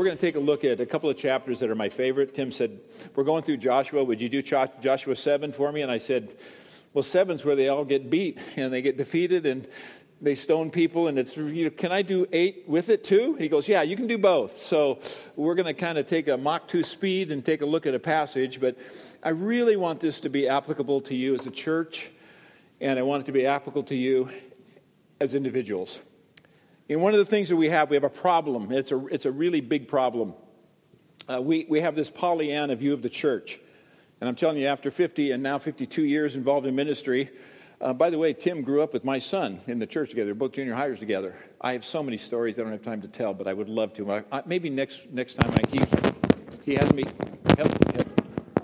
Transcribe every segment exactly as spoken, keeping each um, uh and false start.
going to take a look at a couple of chapters that are my favorite. Tim said, we're going through Joshua. Would you do Joshua seven for me? And I said, well, seven's where they all get beat and they get defeated and they stone people. And it's, you know, can I do eight with it too? He goes, yeah, you can do both. So we're going to kind of take a Mach two speed and take a look at a passage. But I really want this to be applicable to you as a church. And I want it to be applicable to you as individuals. And one of the things that we have, we have a problem. It's a it's a really big problem. Uh, we, we have this Pollyanna view of the church. And I'm telling you, after fifty and now fifty-two years involved in ministry, uh, by the way, Tim grew up with my son in the church together. They're both junior hires together. I have so many stories I don't have time to tell, but I would love to. I, I, maybe next next time I, he, he has me. Help, help.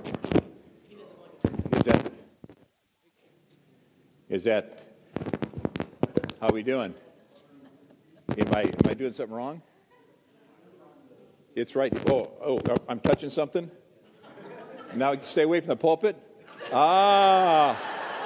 Is that, is that, how we doing? Am I, am I doing something wrong? It's right. Oh, oh, I'm touching something? Now stay away from the pulpit? Ah.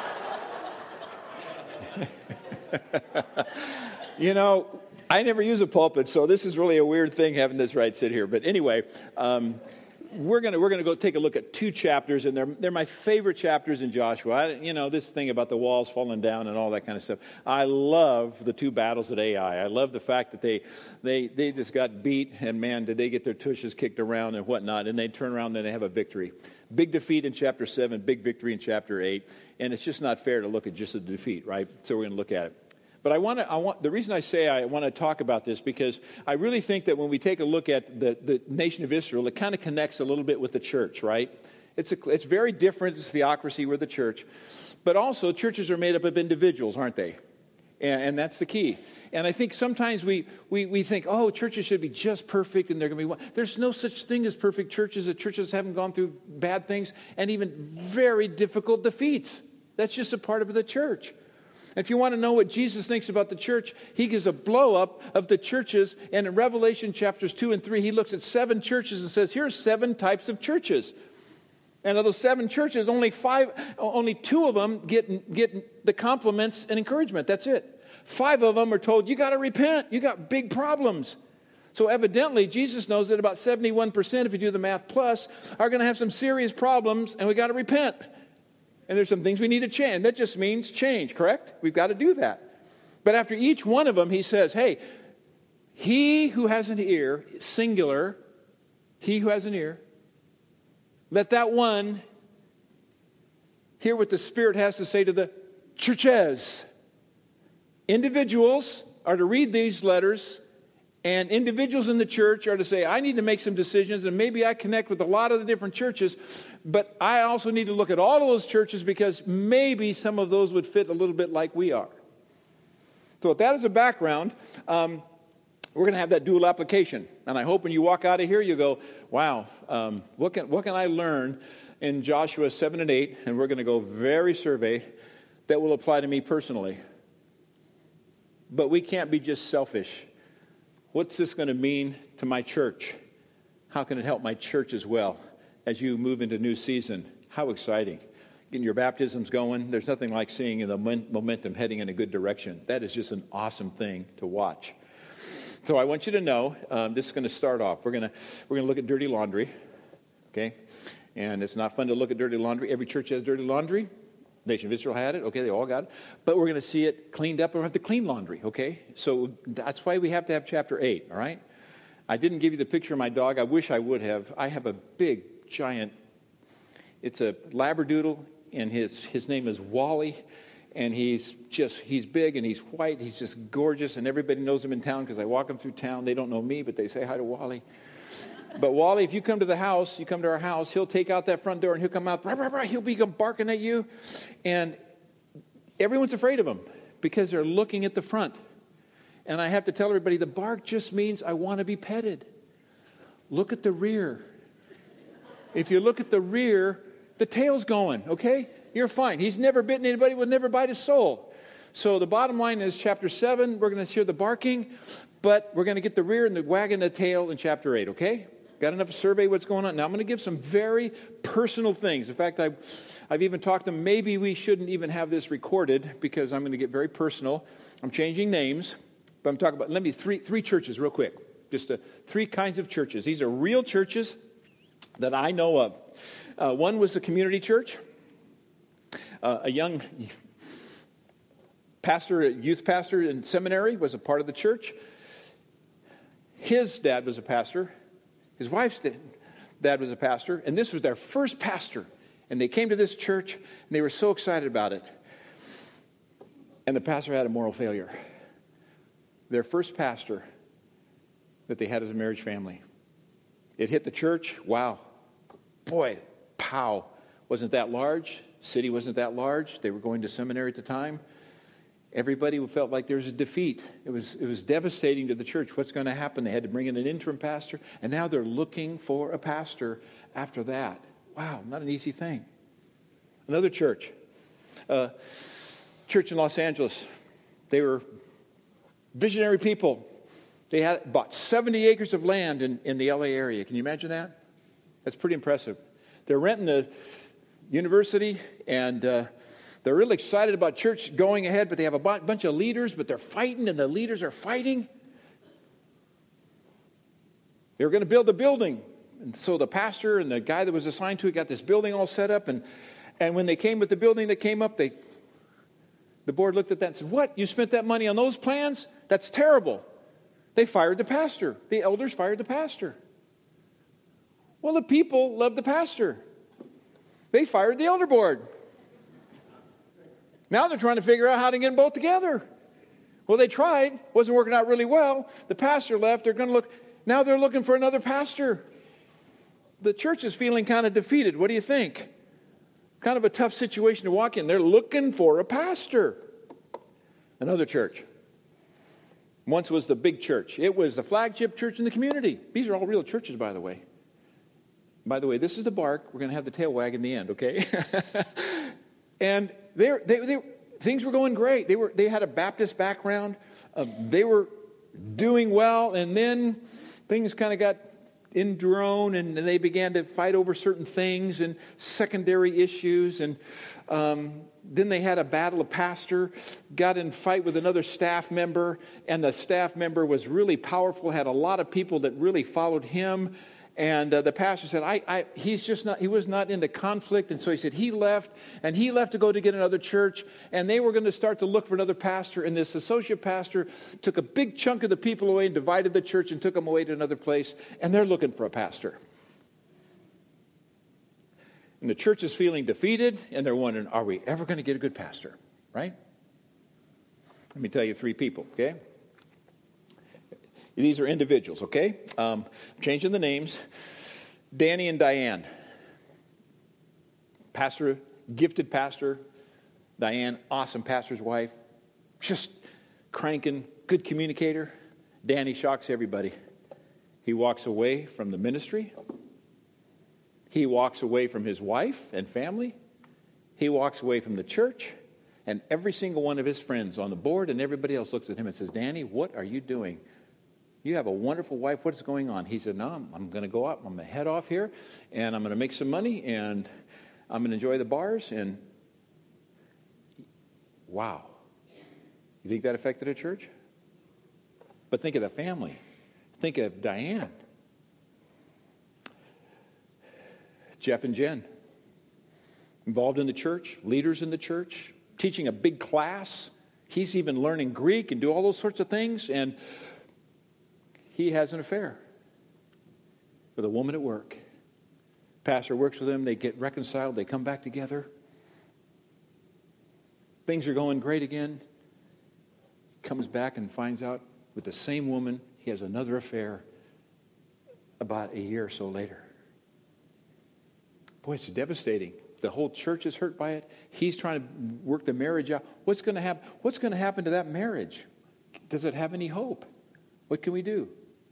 You know, I never use a pulpit, so this is really a weird thing having this right sit here. But anyway, um, we're gonna we're gonna go take a look at two chapters, and they're they're my favorite chapters in Joshua. I, you know, this thing about the walls falling down and all that kind of stuff. I love the two battles at Ai. I love the fact that they they they just got beat, and man, did they get their tushes kicked around and whatnot, and they turn around and they have a victory. Big defeat in chapter seven, big victory in chapter eight, and it's just not fair to look at just the defeat, right? So we're going to look at it. But I want to. I want the reason I say I want to talk about this because I really think that when we take a look at the, the nation of Israel, it kind of connects a little bit with the church, right? It's a, it's very different. It's theocracy. We're the church, but also churches are made up of individuals, aren't they? And, and that's the key. And I think sometimes we, we we think, oh, churches should be just perfect, and they're going to be one. There's no such thing as perfect churches. The churches haven't gone through bad things and even very difficult defeats. That's just a part of the church. If you want to know what Jesus thinks about the church, he gives a blow-up of the churches. And in Revelation chapters two and three, he looks at seven churches and says, here's seven types of churches. And of those seven churches, only five, only two of them get, get the compliments and encouragement. That's it. Five of them are told, you got to repent. You got big problems. So evidently, Jesus knows that about seventy-one percent, if you do the math plus, are going to have some serious problems, and we got to repent. And there's some things we need to change. That just means change, correct? We've got to do that. But after each one of them, he says, hey, he who has an ear, singular, he who has an ear, let that one hear what the Spirit has to say to the churches. Individuals are to read these letters, and individuals in the church are to say, I need to make some decisions, and maybe I connect with a lot of the different churches, but I also need to look at all of those churches because maybe some of those would fit a little bit like we are. So with that as a background, um, we're going to have that dual application. And I hope when you walk out of here, you go, wow, um, what can what can I learn in Joshua seven and eight? And we're going to go very survey that will apply to me personally. But we can't be just selfish. What's this going to mean to my church? How can it help my church as well as you move into a new season? How exciting. Getting your baptisms going. There's nothing like seeing the momentum heading in a good direction. That is just an awesome thing to watch. So I want you to know, um, this is going to start off. We're going to we're going to look at dirty laundry, okay? And it's not fun to look at dirty laundry. Every church has dirty laundry. Nation of Israel had it. Okay, they all got it. But we're going to see it cleaned up, and we have to clean laundry, okay? So that's why we have to have chapter eight, all right? I didn't give you the picture of my dog. I wish I would have. I have a big, giant, it's a Labradoodle, and his his name is Wally. And he's just, he's big and he's white. He's just gorgeous. And everybody knows him in town because I walk him through town. They don't know me, but they say hi to Wally. But Wally, if you come to the house, you come to our house, he'll take out that front door and he'll come out. Rah, rah, rah, he'll be barking at you. And everyone's afraid of him because they're looking at the front. And I have to tell everybody, the bark just means I want to be petted. Look at the rear. If you look at the rear, the tail's going, okay? You're fine. He's never bitten anybody, will never bite his soul. So the bottom line is chapter seven, we're going to hear the barking, but we're going to get the rear and the wagging the tail in chapter eight, okay? Got enough to survey what's going on? Now I'm going to give some very personal things. In fact, I've, I've even talked to them, maybe we shouldn't even have this recorded because I'm going to get very personal. I'm changing names, but I'm talking about, let me, three, three churches real quick. Just a, three kinds of churches. These are real churches that I know of. Uh, one was the community church. Uh, a young pastor, a youth pastor in seminary was a part of the church. His dad was a pastor. His wife's dad was a pastor. And this was their first pastor. And they came to this church, and they were so excited about it. And the pastor had a moral failure. Their first pastor that they had as a marriage family. It hit the church. Wow. Boy, pow. Wasn't that large. City wasn't that large. They were going to seminary at the time. Everybody felt like there was a defeat. It was, it was devastating to the church. What's going to happen? They had to bring in an interim pastor, and now they're looking for a pastor after that. Wow, not an easy thing. Another church. Uh, church in Los Angeles. They were visionary people. They had about seventy acres of land in, in the L A area. Can you imagine that? That's pretty impressive. They're renting the university, and uh, they're really excited about church going ahead, but they have a b- bunch of leaders, but they're fighting, and the leaders are fighting. They were going to build a building. And so the pastor and the guy that was assigned to it got this building all set up, and, and when they came with the building that came up, they the board looked at that and said, "What? You spent that money on those plans? That's terrible." They fired the pastor. The elders fired the pastor. Well, the people loved the pastor. They fired the elder board. Now they're trying to figure out how to get them both together. Well, they tried. Wasn't working out really well. The pastor left. They're going to look. Now they're looking for another pastor. The church is feeling kind of defeated. What do you think? Kind of a tough situation to walk in. They're looking for a pastor. Another church. Once was the big church. It was the flagship church in the community. These are all real churches, by the way. By the way, this is the bark. We're going to have the tail wag in the end, okay? And they, they, they, things were going great. They were they had a Baptist background. Uh, they were doing well, and then things kind of got indrone, and they began to fight over certain things and secondary issues, and um, then they had a battle. A pastor got in a fight with another staff member, and the staff member was really powerful, had a lot of people that really followed him. And uh, the pastor said, I, I, he's just not, he was not into conflict. And so he said he left, and he left to go to get another church. And they were going to start to look for another pastor. And this associate pastor took a big chunk of the people away and divided the church and took them away to another place. And they're looking for a pastor. And the church is feeling defeated, and they're wondering, are we ever going to get a good pastor? Right? Let me tell you three people, okay? These are individuals, okay? Um, changing the names. Danny and Diane. Pastor, gifted pastor. Diane, awesome pastor's wife. Just cranking, good communicator. Danny shocks everybody. He walks away from the ministry. He walks away from his wife and family. He walks away from the church. And every single one of his friends on the board and everybody else looks at him and says, Danny, what are you doing? You have a wonderful wife. What's going on? He said, no, I'm, I'm going to go out. I'm going to head off here, and I'm going to make some money, and I'm going to enjoy the bars. And wow. You think that affected a church? But think of the family. Think of Diane. Jeff and Jen. Involved in the church, leaders in the church, teaching a big class. He's even learning Greek and do all those sorts of things, and he has an affair with a woman at work. Pastor works with them. They get reconciled. They come back together. Things are going great again. Comes back and finds out with the same woman he has another affair about a year or so later. Boy, it's devastating. The whole church is hurt by it. He's trying to work the marriage out. What's going to happen? What's going to happen to that marriage? Does it have any hope? What can we do?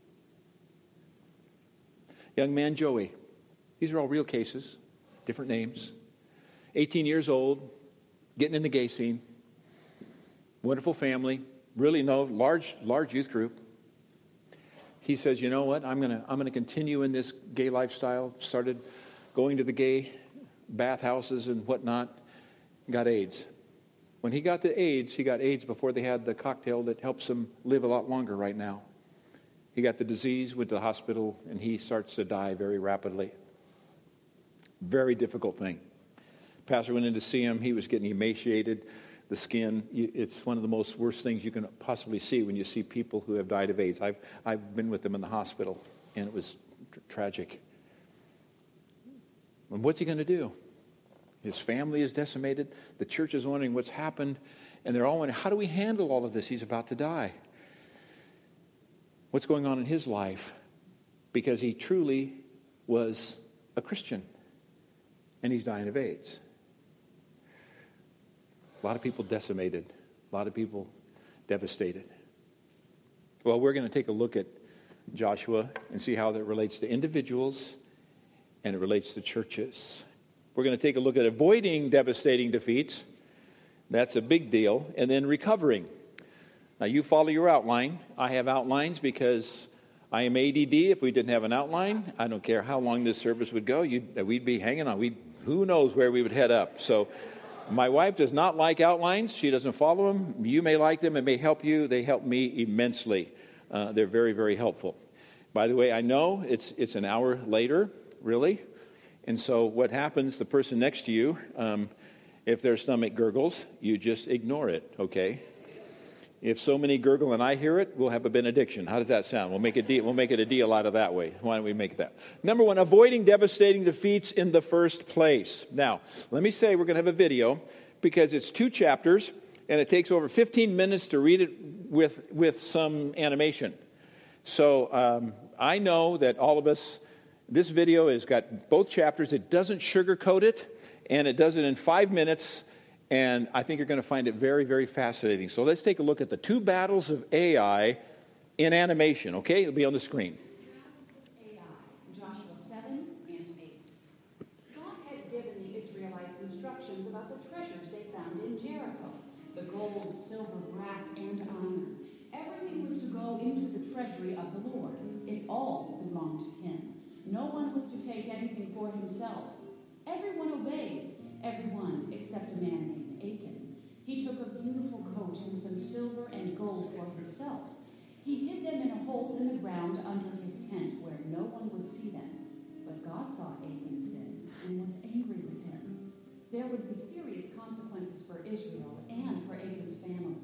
Young man Joey. These are all real cases, different names. eighteen years old, getting in the gay scene. Wonderful family. Really no large, large youth group. He says, you know what? I'm gonna, I'm gonna continue in this gay lifestyle. Started going to the gay bathhouses and whatnot. Got AIDS. When he got the AIDS, he got AIDS before they had the cocktail that helps him live a lot longer right now. He got the disease, went to the hospital, and he starts to die very rapidly. Very difficult thing. Pastor went in to see him. He was getting emaciated. The skin, it's one of the most worst things you can possibly see when you see people who have died of AIDS. I've, I've been with them in the hospital, and it was tr- tragic. And what's he going to do? His family is decimated. The church is wondering what's happened. And they're all wondering, how do we handle all of this? He's about to die. What's going on in his life? Because he truly was a Christian. And he's dying of AIDS. A lot of people decimated. A lot of people devastated. Well, we're going to take a look at Joshua and see how that relates to individuals and it relates to churches. We're going to take a look at avoiding devastating defeats. That's a big deal. And then recovering. Now, you follow your outline. I have outlines because I am A D D. If we didn't have an outline, I don't care how long this service would go, you'd, we'd be hanging on. We'd, who knows where we would head up. So my wife does not like outlines. She doesn't follow them. You may like them. It may help you. They help me immensely. Uh, they're very, very helpful. By the way, I know it's it's an hour later, really. And so what happens, the person next to you, um, if their stomach gurgles, you just ignore it, okay? If so many gurgle and I hear it, we'll have a benediction. How does that sound? We'll make a deal. We'll make it a deal out of that way. Why don't we make that? Number one, avoiding devastating defeats in the first place. Now, let me say we're going to have a video because it's two chapters and it takes over fifteen minutes to read it with with some animation. So um, I know that all of us, this video has got both chapters. It doesn't sugarcoat it, and it does it in five minutes. And I think you're going to find it very, very fascinating. So let's take a look at the two battles of Ai in animation, okay? It'll be on the screen. Ai, Joshua seven and eight. God had given the Israelites instructions about the treasures they found in Jericho. The gold, silver, brass, and iron. Everything was to go into the treasury of the Lord. It all belonged to him. No one was to take anything for himself. Everyone obeyed. Everyone except a man named Achan. He took a beautiful coat and some silver and gold for himself. He hid them in a hole in the ground under his tent where no one would see them. But God saw Achan's sin and was angry with him. There would be serious consequences for Israel and for Achan's family.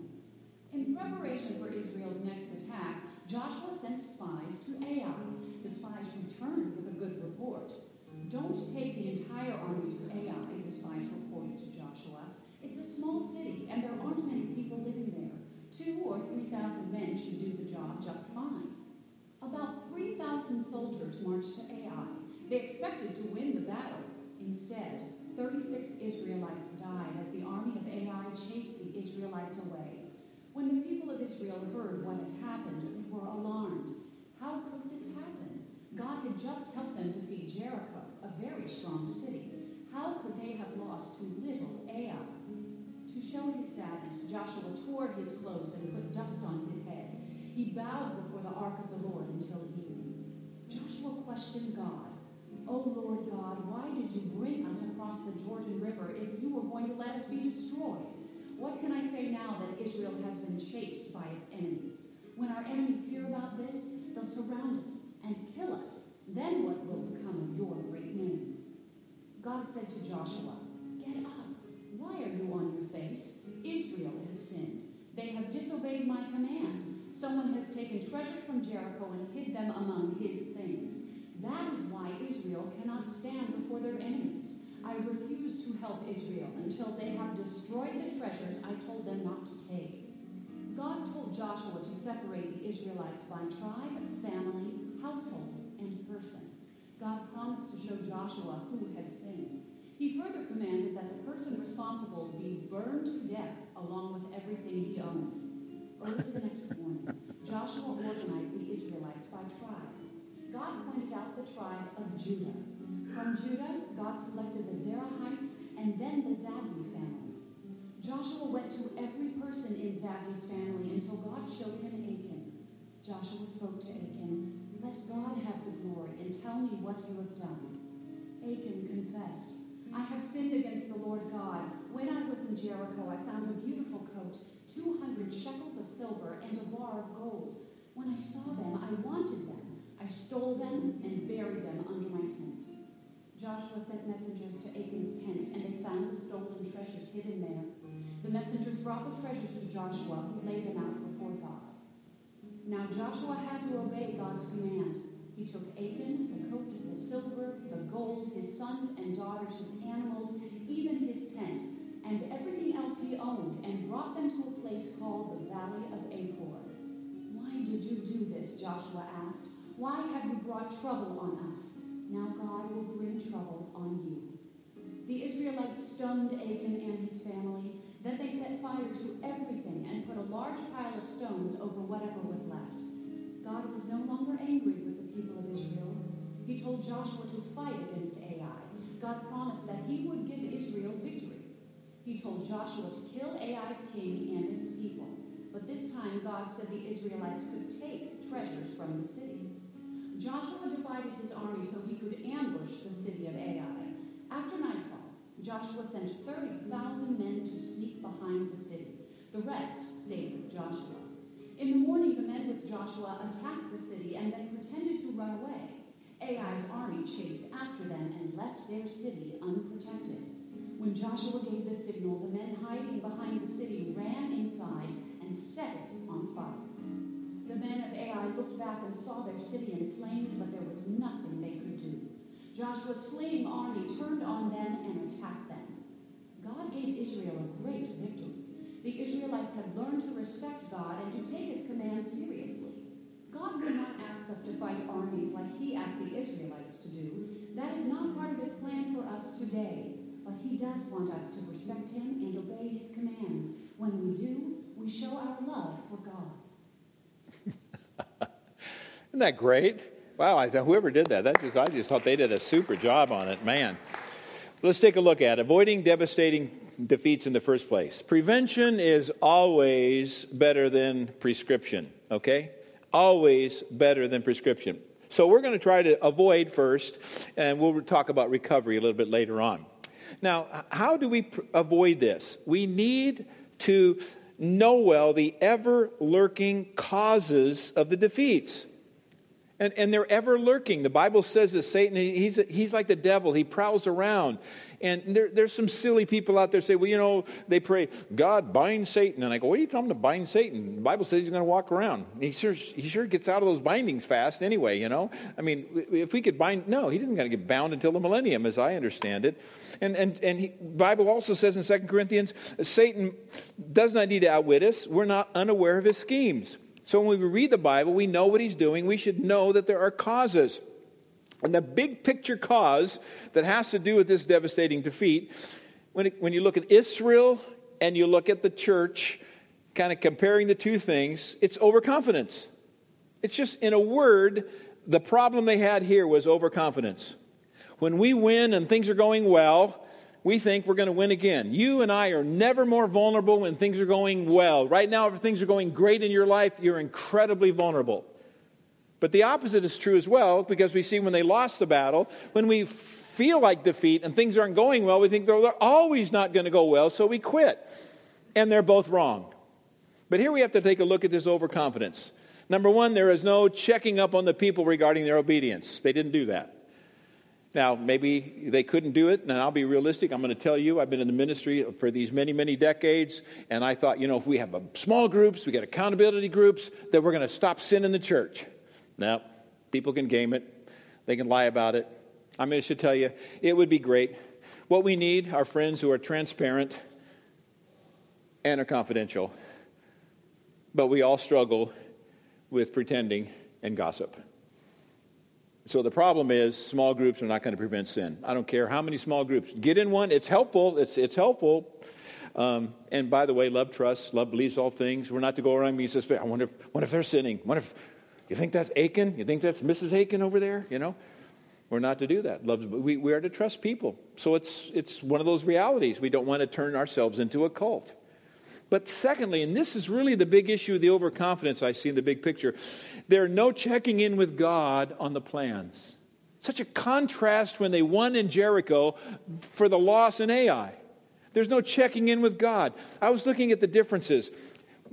In preparation for Israel's next attack, Joshua sent spies to Ai. The spies returned with a good report. Don't take the entire army to Ai, the spies reported to Joshua. It's a small city, and there aren't many people living there. Two or three thousand men should do the job just fine. About three thousand soldiers marched to Ai. They expected to win the battle. Instead, thirty-six Israelites died as the army of Ai chased the Israelites away. When the people of Israel heard what had happened, they were alarmed. How could this happen? God had just helped them defeat Jericho, a very strong city. How could they have lost to little Ai? To show his sadness, Joshua tore his clothes and put dust on his head. He bowed before the ark of the Lord until evening. Joshua questioned God. "O Lord God, why did you bring us across the Jordan River if you were going to let us be destroyed? What can I say now that Israel has been chased by its enemies? When our enemies hear about this, they'll surround us and kill us. Then what will become of your great name?" God said to Joshua, "Get up. Why are you on your face? Israel has sinned. They have disobeyed my command. Someone has taken treasure from Jericho and hid them among his things. That is why Israel cannot stand before their enemies. I refuse to help Israel until they have destroyed the treasures I told them not to take." God told Joshua to separate the Israelites by tribe, family, household, and person. God promised to show Joshua who had sinned. He further commanded that the person responsible be burned to death along with everything he owned. Early the next morning, Joshua organized the Israelites by tribe. God pointed out the tribe of Judah. From Judah, God selected the Zerahites and then the Zabdi family. Joshua went to every person in Zabdi's family until God showed him Achan. Joshua spoke to Achan, "Let God have the glory and tell me what you have done." Achan confessed, "I have sinned against the Lord God. When I was in Jericho, I found a beautiful coat, two hundred shekels of silver, and a bar of gold. When I saw them, I wanted them. I stole them and buried them under my tent. Joshua sent messengers to Achan's tent, and they found the stolen treasures hidden there. The messengers brought the treasures to Joshua, who laid them out before God. Now Joshua had to obey God's command. He took Achan, the coat, the silver, the gold, his sons and daughters, his animals, even his tent, and everything else he owned, and brought them to a place called the Valley of Achor. Why did you do this? Joshua asked. Why have you brought trouble on us? Now God will bring trouble on you. The Israelites stoned Achan and his family. Then they set fire to everything and put a large pile of stones over whatever was left. God was no longer angry with the people of Israel. He told Joshua to fight against Ai. God promised that he would give Israel victory. He told Joshua to kill Ai's king and its people. But this time God said the Israelites could take treasures from the city. Joshua divided his army so he could ambush the city of Ai. After nightfall, Joshua sent thirty thousand men to sneak behind the city. The rest stayed with Joshua. In the morning, the men with Joshua attacked the city and then pretended to run away. Ai's army chased after them and left their city unprotected. When Joshua gave the signal, the men hiding behind the city ran inside and set it on fire. The men of Ai looked back and saw their city in flames, but there was nothing they could do. Joshua's fleeing army turned on them and attacked them. God gave Israel a great victory. The Israelites had learned to respect God and to take his commands seriously. God will not ask us to fight armies like he asked the Israelites to do. That is not part of his plan for us today. But he does want us to respect him and obey his commands. When we do, we show our love for God. Isn't that great? Wow, I, whoever did that, that just I just thought they did a super job on it, man. Let's take a look at avoiding devastating defeats in the first place. Prevention is always better than prescription, okay? Always better than prescription. So we're going to try to avoid first, and we'll talk about recovery a little bit later on. Now, how do we pr- avoid this? We need to know well the ever-lurking causes of the defeats. And, and they're ever lurking. The Bible says that Satan, he's, he's like the devil. He prowls around. And there, there's some silly people out there say, well, you know, they pray, God, bind Satan. And I go, what are you telling him to bind Satan? The Bible says he's going to walk around. He sure, he sure gets out of those bindings fast anyway, you know. I mean, if we could bind, no, he isn't going to get bound until the millennium, as I understand it. And and and the Bible also says in Second Corinthians, Satan does not need to outwit us. We're not unaware of his schemes. So when we read the Bible, we know what he's doing. We should know that there are causes. And the big picture cause that has to do with this devastating defeat, when, it, when you look at Israel and you look at the church, kind of comparing the two things, it's overconfidence. It's just, in a word, the problem they had here was overconfidence. When we win and things are going well, we think we're going to win again. You and I are never more vulnerable when things are going well. Right now, if things are going great in your life, you're incredibly vulnerable. But the opposite is true as well, because we see when they lost the battle, when we feel like defeat and things aren't going well, we think they're always not going to go well, so we quit. And they're both wrong. But here we have to take a look at this overconfidence. Number one, there is no checking up on the people regarding their obedience. They didn't do that. Now, maybe they couldn't do it, and I'll be realistic. I'm going to tell you, I've been in the ministry for these many, many decades, and I thought, you know, if we have small groups, we got accountability groups, that we're going to stop sin in the church. No, people can game it. They can lie about it. I mean, I should tell you, it would be great. What we need are friends who are transparent and are confidential. But we all struggle with pretending and gossip. So the problem is small groups are not going to prevent sin. I don't care how many small groups. Get in one. It's helpful. It's it's helpful. Um, and by the way, love trusts. Love believes all things. We're not to go around being suspicious. I wonder if, wonder if they're sinning. Wonder if, you think that's Achan? You think that's Missus Achan over there? You know, we're not to do that. Love, we, we are to trust people. So it's it's one of those realities. We don't want to turn ourselves into a cult. But secondly, and this is really the big issue of the overconfidence I see in the big picture, there's no checking in with God on the plans. Such a contrast when they won in Jericho for the loss in Ai. There's no checking in with God. I was looking at the differences.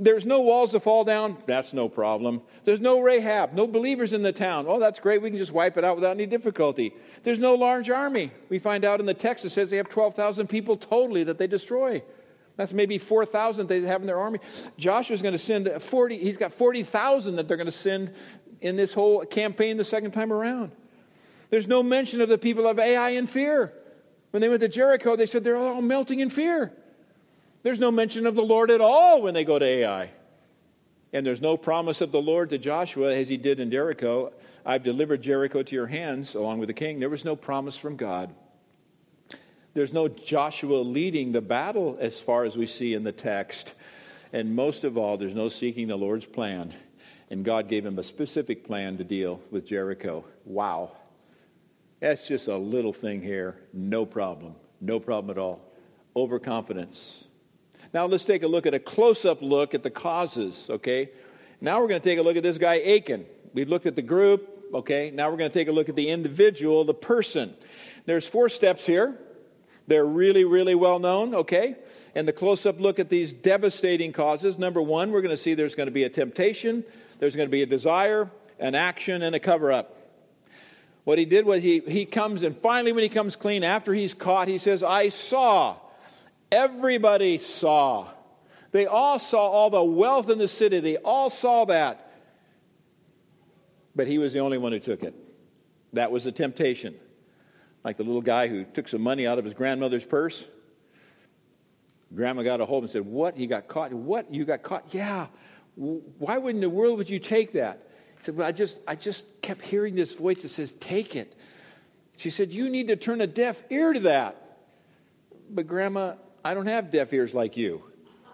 There's no walls to fall down. That's no problem. There's no Rahab, no believers in the town. Oh, that's great. We can just wipe it out without any difficulty. There's no large army. We find out in the text it says they have twelve thousand people totally that they destroy. That's maybe four thousand they have in their army. Joshua's going to send forty. He's got forty thousand that they're going to send in this whole campaign the second time around. There's no mention of the people of Ai in fear. When they went to Jericho, they said they're all melting in fear. There's no mention of the Lord at all when they go to Ai. And there's no promise of the Lord to Joshua as he did in Jericho. I've delivered Jericho to your hands along with the king. There was no promise from God. There's no Joshua leading the battle as far as we see in the text. And most of all, there's no seeking the Lord's plan. And God gave him a specific plan to deal with Jericho. Wow. That's just a little thing here. No problem. No problem at all. Overconfidence. Now let's take a look at a close-up look at the causes, okay? Now we're going to take a look at this guy, Achan. We've looked at the group, okay? Now we're going to take a look at the individual, the person. There's four steps here. They're really, really well known, okay? And the close-up look at these devastating causes. Number one, we're going to see there's going to be a temptation, there's going to be a desire, an action, and a cover-up. What he did was he, he comes, and finally when he comes clean, after he's caught, he says, I saw. Everybody saw. They all saw all the wealth in the city. They all saw that. But he was the only one who took it. That was the temptation. Like the little guy who took some money out of his grandmother's purse. Grandma got a hold and said, what? You got caught? What? You got caught? Yeah. Why would in the world would you take that? He said, well, I just, I just kept hearing this voice that says, take it. She said, you need to turn a deaf ear to that. But Grandma, I don't have deaf ears like you.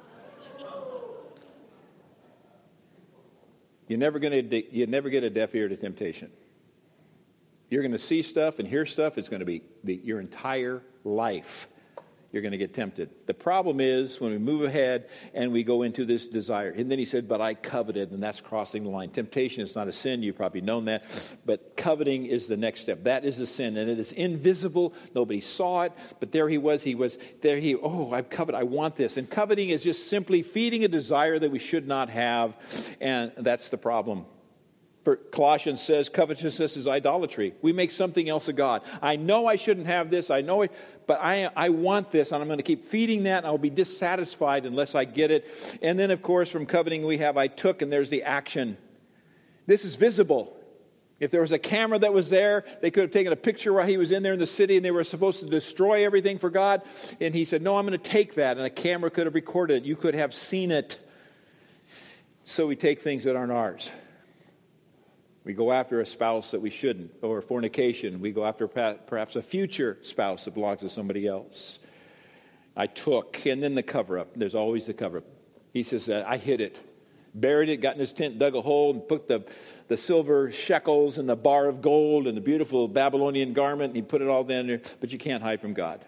You're never going to you never get a deaf ear to temptation. You're going to see stuff and hear stuff. It's going to be the, your entire life. You're going to get tempted. The problem is when we move ahead and we go into this desire. And then he said, but I coveted, and that's crossing the line. Temptation is not a sin. You've probably known that. But coveting is the next step. That is a sin, and it is invisible. Nobody saw it. But there he was. He was there. He, oh, I've coveted. I want this. And coveting is just simply feeding a desire that we should not have. And that's the problem. Colossians says covetousness is idolatry. We make something else a god. I know I shouldn't have this. I know it, but I I want this, and I'm going to keep feeding that, and I'll be dissatisfied unless I get it. And then, of course, from coveting we have I took, and there's the action. This is visible. If there was a camera that was there, they could have taken a picture while he was in there in the city, and they were supposed to destroy everything for God. And he said, no, I'm going to take that, and a camera could have recorded it. You could have seen it. So we take things that aren't ours. We go after a spouse that we shouldn't, or fornication. We go after perhaps a future spouse that belongs to somebody else. I took, and then the cover-up. There's always the cover-up. He says, I hid it, buried it, got in his tent, dug a hole, and put the, the silver shekels and the bar of gold and the beautiful Babylonian garment, and he put it all down there. But you can't hide from God.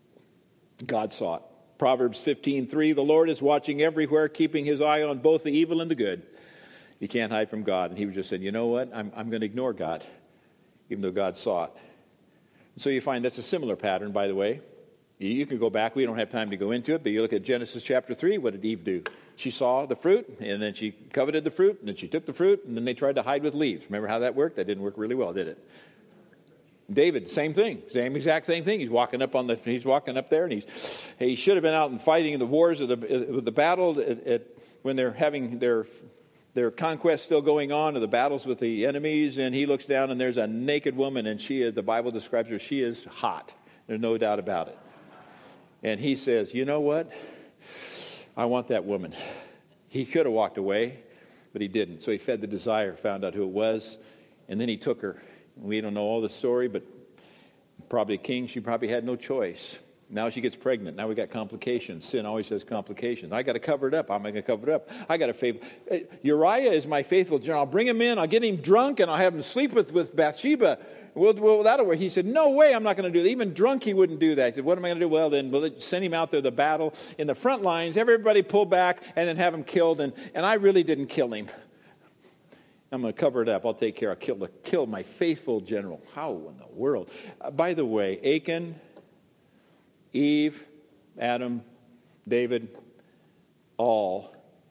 God saw it. Proverbs fifteen three, the Lord is watching everywhere, keeping his eye on both the evil and the good. You can't hide from God. And he was just saying, you know what? I'm, I'm going to ignore God, even though God saw it. And so you find that's a similar pattern, by the way. You, you can go back. We don't have time to go into it, but you look at Genesis chapter three. What did Eve do? She saw the fruit, and then she coveted the fruit, and then she took the fruit, and then they tried to hide with leaves. Remember how that worked? That didn't work really well, did it? David, same thing, same exact same thing. He's walking up on the. He's walking up there, and he's he should have been out and fighting in the wars of the of the battle at, at, when they're having their. Their conquest still going on, or the battles with the enemies, and he looks down and there's a naked woman, and she is, the Bible describes her, she is hot. There's no doubt about it. And he says, you know what? I want that woman. He could have walked away, but he didn't. So he fed the desire, found out who it was, and then he took her. We don't know all the story, but probably a king, she probably had no choice. Now she gets pregnant. Now we got complications. Sin always has complications. I got to cover it up. I'm going to cover it up. I got to favor. Uriah is my faithful general. I'll bring him in. I'll get him drunk, and I'll have him sleep with, with Bathsheba. Well, well, that'll work. He said, no way, I'm not going to do that. Even drunk, he wouldn't do that. He said, what am I going to do? Well, then we'll send him out there to the battle in the front lines. Everybody pull back, and then have him killed. And, and I really didn't kill him. I'm going to cover it up. I'll take care. I'll kill, kill my faithful general. How in the world? Uh, by the way, Achan, Eve, Adam, David, all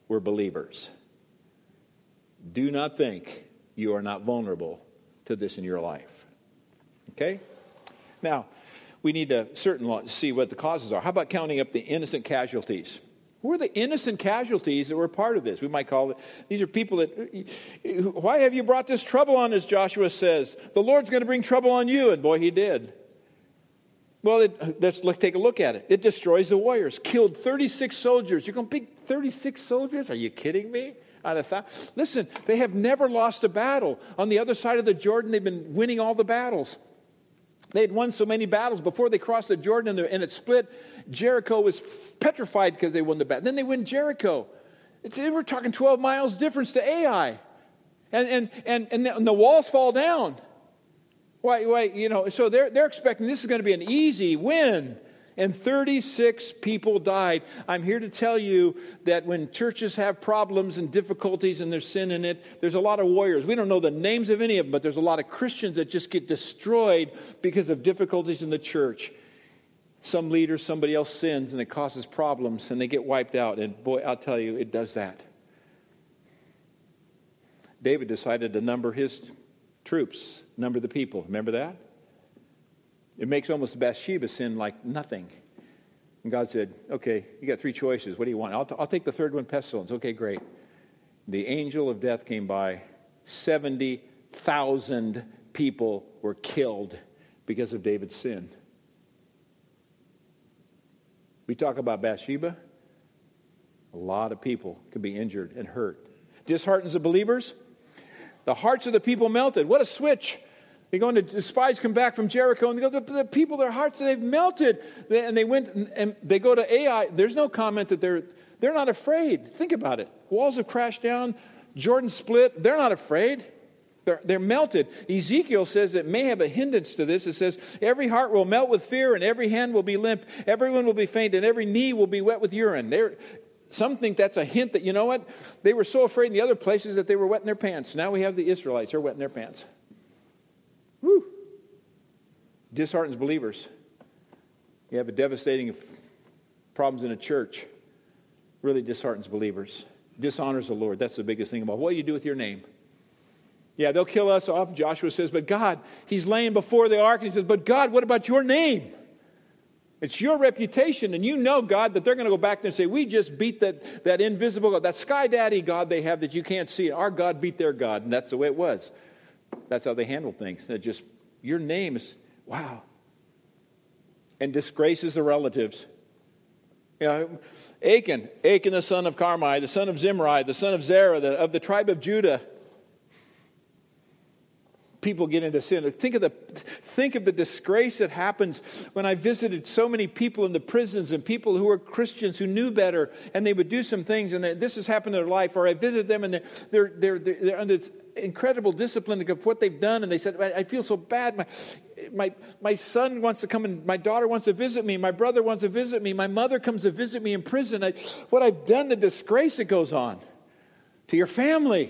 were believers. Do not think you are not vulnerable to this in your life. Okay? Now, we need to certainly see what the causes are. How about counting up the innocent casualties? Who are the innocent casualties that were part of this? We might call it, these are people that, why have you brought this trouble on us, Joshua says. The Lord's going to bring trouble on you. And boy, he did. Well, it, let's look, take a look at it. It destroys the warriors. Killed thirty-six soldiers. You're going to pick thirty-six soldiers? Are you kidding me? Out of th- Listen, they have never lost a battle. On the other side of the Jordan, they've been winning all the battles. They had won so many battles before they crossed the Jordan and, the, and it split. Jericho was petrified because they won the battle. Then they win Jericho. It's, we're talking twelve miles difference to Ai. And, and, and, and, the, and the walls fall down. Why, why, you know, so they're, they're expecting this is going to be an easy win. And thirty-six people died. I'm here to tell you that when churches have problems and difficulties and there's sin in it, there's a lot of warriors. We don't know the names of any of them, but there's a lot of Christians that just get destroyed because of difficulties in the church. Some leader, somebody else sins and it causes problems and they get wiped out. And boy, I'll tell you, it does that. David decided to number his troops, number the people. Remember that? It makes almost Bathsheba sin like nothing. And God said, okay, you got three choices. What do you want? I'll, t- I'll take the third one, pestilence. Okay, great. The angel of death came by. seventy thousand people were killed because of David's sin. We talk about Bathsheba. A lot of people can be injured and hurt. Disheartens the believers. The hearts of the people melted. What a switch. They go into, the spies come back from Jericho, and they go, the, the people, their hearts, they've melted. They, and they went, and, and they go to Ai. There's no comment that they're, they're not afraid. Think about it. Walls have crashed down. Jordan split. They're not afraid. They're, they're melted. Ezekiel says it may have a hindrance to this. It says, every heart will melt with fear, and every hand will be limp. Everyone will be faint, and every knee will be wet with urine. They're, some think that's a hint that, you know what? They were so afraid in the other places that they were wetting their pants. Now we have the Israelites. They're wetting their pants. Woo! Disheartens believers. You have a devastating problems in a church. Really disheartens believers. Dishonors the Lord. That's the biggest thing about what do you do with your name? Yeah, they'll kill us off. Joshua says, but God, he's laying before the ark and he says, but God, what about your name? It's your reputation, and you know, God, that they're going to go back there and say, we just beat that, that invisible God, that sky daddy God they have that you can't see. Our God beat their God, and that's the way it was. That's how they handle things. They're just, your name is, wow. And disgraces the relatives. You know, Achan, Achan the son of Carmi, the son of Zimri, the son of Zerah, the, of the tribe of Judah. People get into sin. Think of the think of the disgrace that happens when I visited so many people in the prisons and people who were Christians who knew better, and they would do some things, and they, this has happened in their life. Or I visited them, and they're they're they're, they're under this incredible discipline of what they've done, and they said, I, I feel so bad. My my my son wants to come, and my daughter wants to visit me. My brother wants to visit me. My mother comes to visit me in prison. I, what I've done, the disgrace that goes on to your family.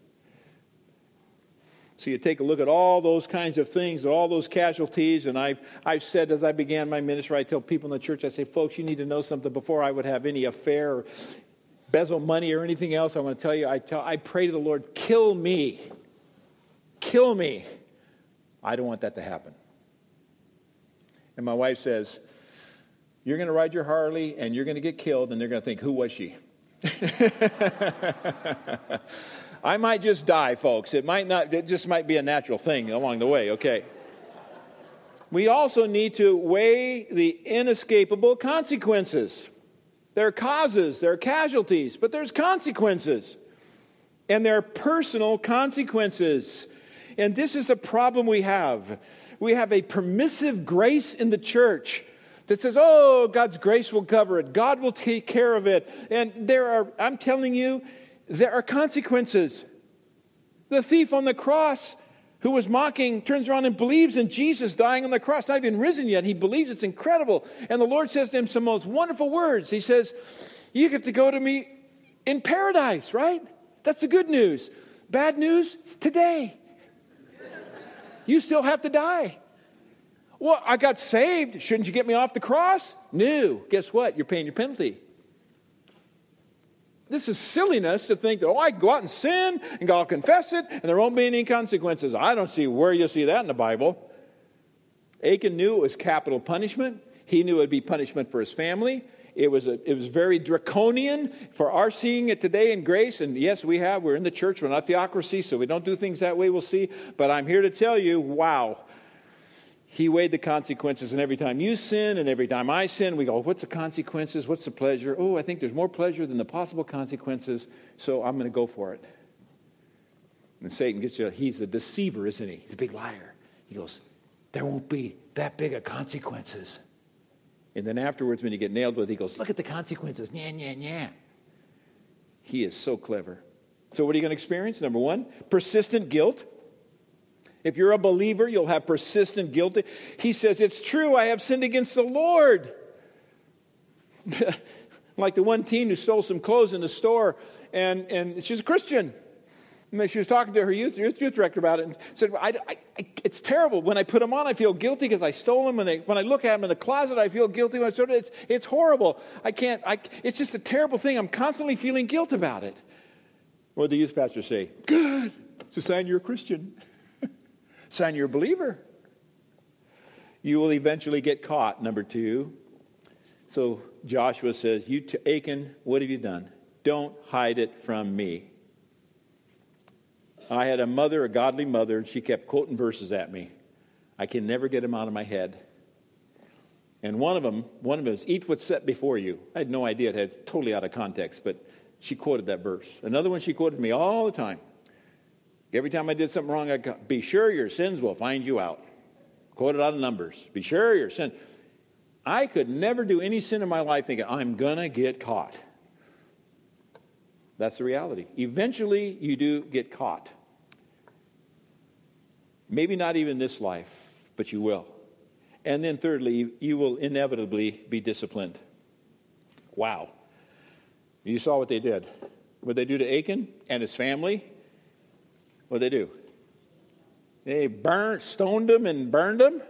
So you take a look at all those kinds of things, all those casualties, and I've, I've said as I began my ministry, I tell people in the church, I say, folks, you need to know something before I would have any affair or embezzle money or anything else. I want to tell you, I, tell, I pray to the Lord, kill me. Kill me. I don't want that to happen. And my wife says, you're going to ride your Harley and you're going to get killed, and they're going to think, who was she? I might just die, folks. It might not, it just might be a natural thing along the way, okay? We also need to weigh the inescapable consequences. There are causes, there are casualties, but there's consequences. And there are personal consequences. And this is the problem we have. We have a permissive grace in the church that says, oh, God's grace will cover it. God will take care of it. And there are, I'm telling you, there are consequences. The thief on the cross who was mocking turns around and believes in Jesus dying on the cross, not even risen yet. He believes. It's incredible. And the Lord says to him some most wonderful words. He says, you get to go to me in paradise, right? That's the good news. Bad news, it's today. You still have to die. Well, I got saved. Shouldn't you get me off the cross? No. Guess what? You're paying your penalty. this is silliness to think that, oh, I can go out and sin and I'll confess it and there won't be any consequences. I don't see where you see that in the Bible. Achan knew it was capital punishment. He knew it would be punishment for his family. It was a, it was very draconian for our seeing it today in grace. And yes, we have. We're in the church. We're not theocracy, so we don't do things that way. We'll see. But I'm here to tell you, wow. He weighed the consequences, and every time you sin and every time I sin, we go, what's the consequences? What's the pleasure? Oh, I think there's more pleasure than the possible consequences, so I'm going to go for it. And Satan gets you, he's a deceiver, isn't he? He's a big liar. He goes, there won't be that big of consequences. And then afterwards, when you get nailed with it, he goes, look at the consequences. Nya, nya, nya. He is so clever. So what are you going to experience? Number one, persistent guilt. If you're a believer, you'll have persistent guilt. He says, it's true, I have sinned against the Lord. Like the one teen who stole some clothes in the store, and, and she's a Christian. And she was talking to her youth, youth, youth director about it and said, I, I, I, it's terrible. When I put them on, I feel guilty because I stole them. When, they, when I look at them in the closet, I feel guilty. When I sort of, it's, it's horrible. I can't, I, it's just a terrible thing. I'm constantly feeling guilt about it. What did the youth pastor say? Good. It's a sign you're a Christian. Sign you're a believer. You will eventually get caught, number two. So Joshua says, you to Achan, what have you done? Don't hide it from me. I had a mother, a godly mother, and she kept quoting verses at me. I can never get them out of my head. And one of them, one of them is, eat what's set before you. I had no idea, it had totally out of context, but she quoted that verse. Another one she quoted me all the time. Every time I did something wrong, I'd go, be sure your sins will find you out. Quoted out of Numbers. Be sure your sin. I could never do any sin in my life thinking, I'm going to get caught. That's the reality. Eventually, you do get caught. Maybe not even this life, but you will. And then thirdly, you will inevitably be disciplined. Wow. You saw what they did. What they do to Achan and his family. What did they do? They burned, stoned him and burned him.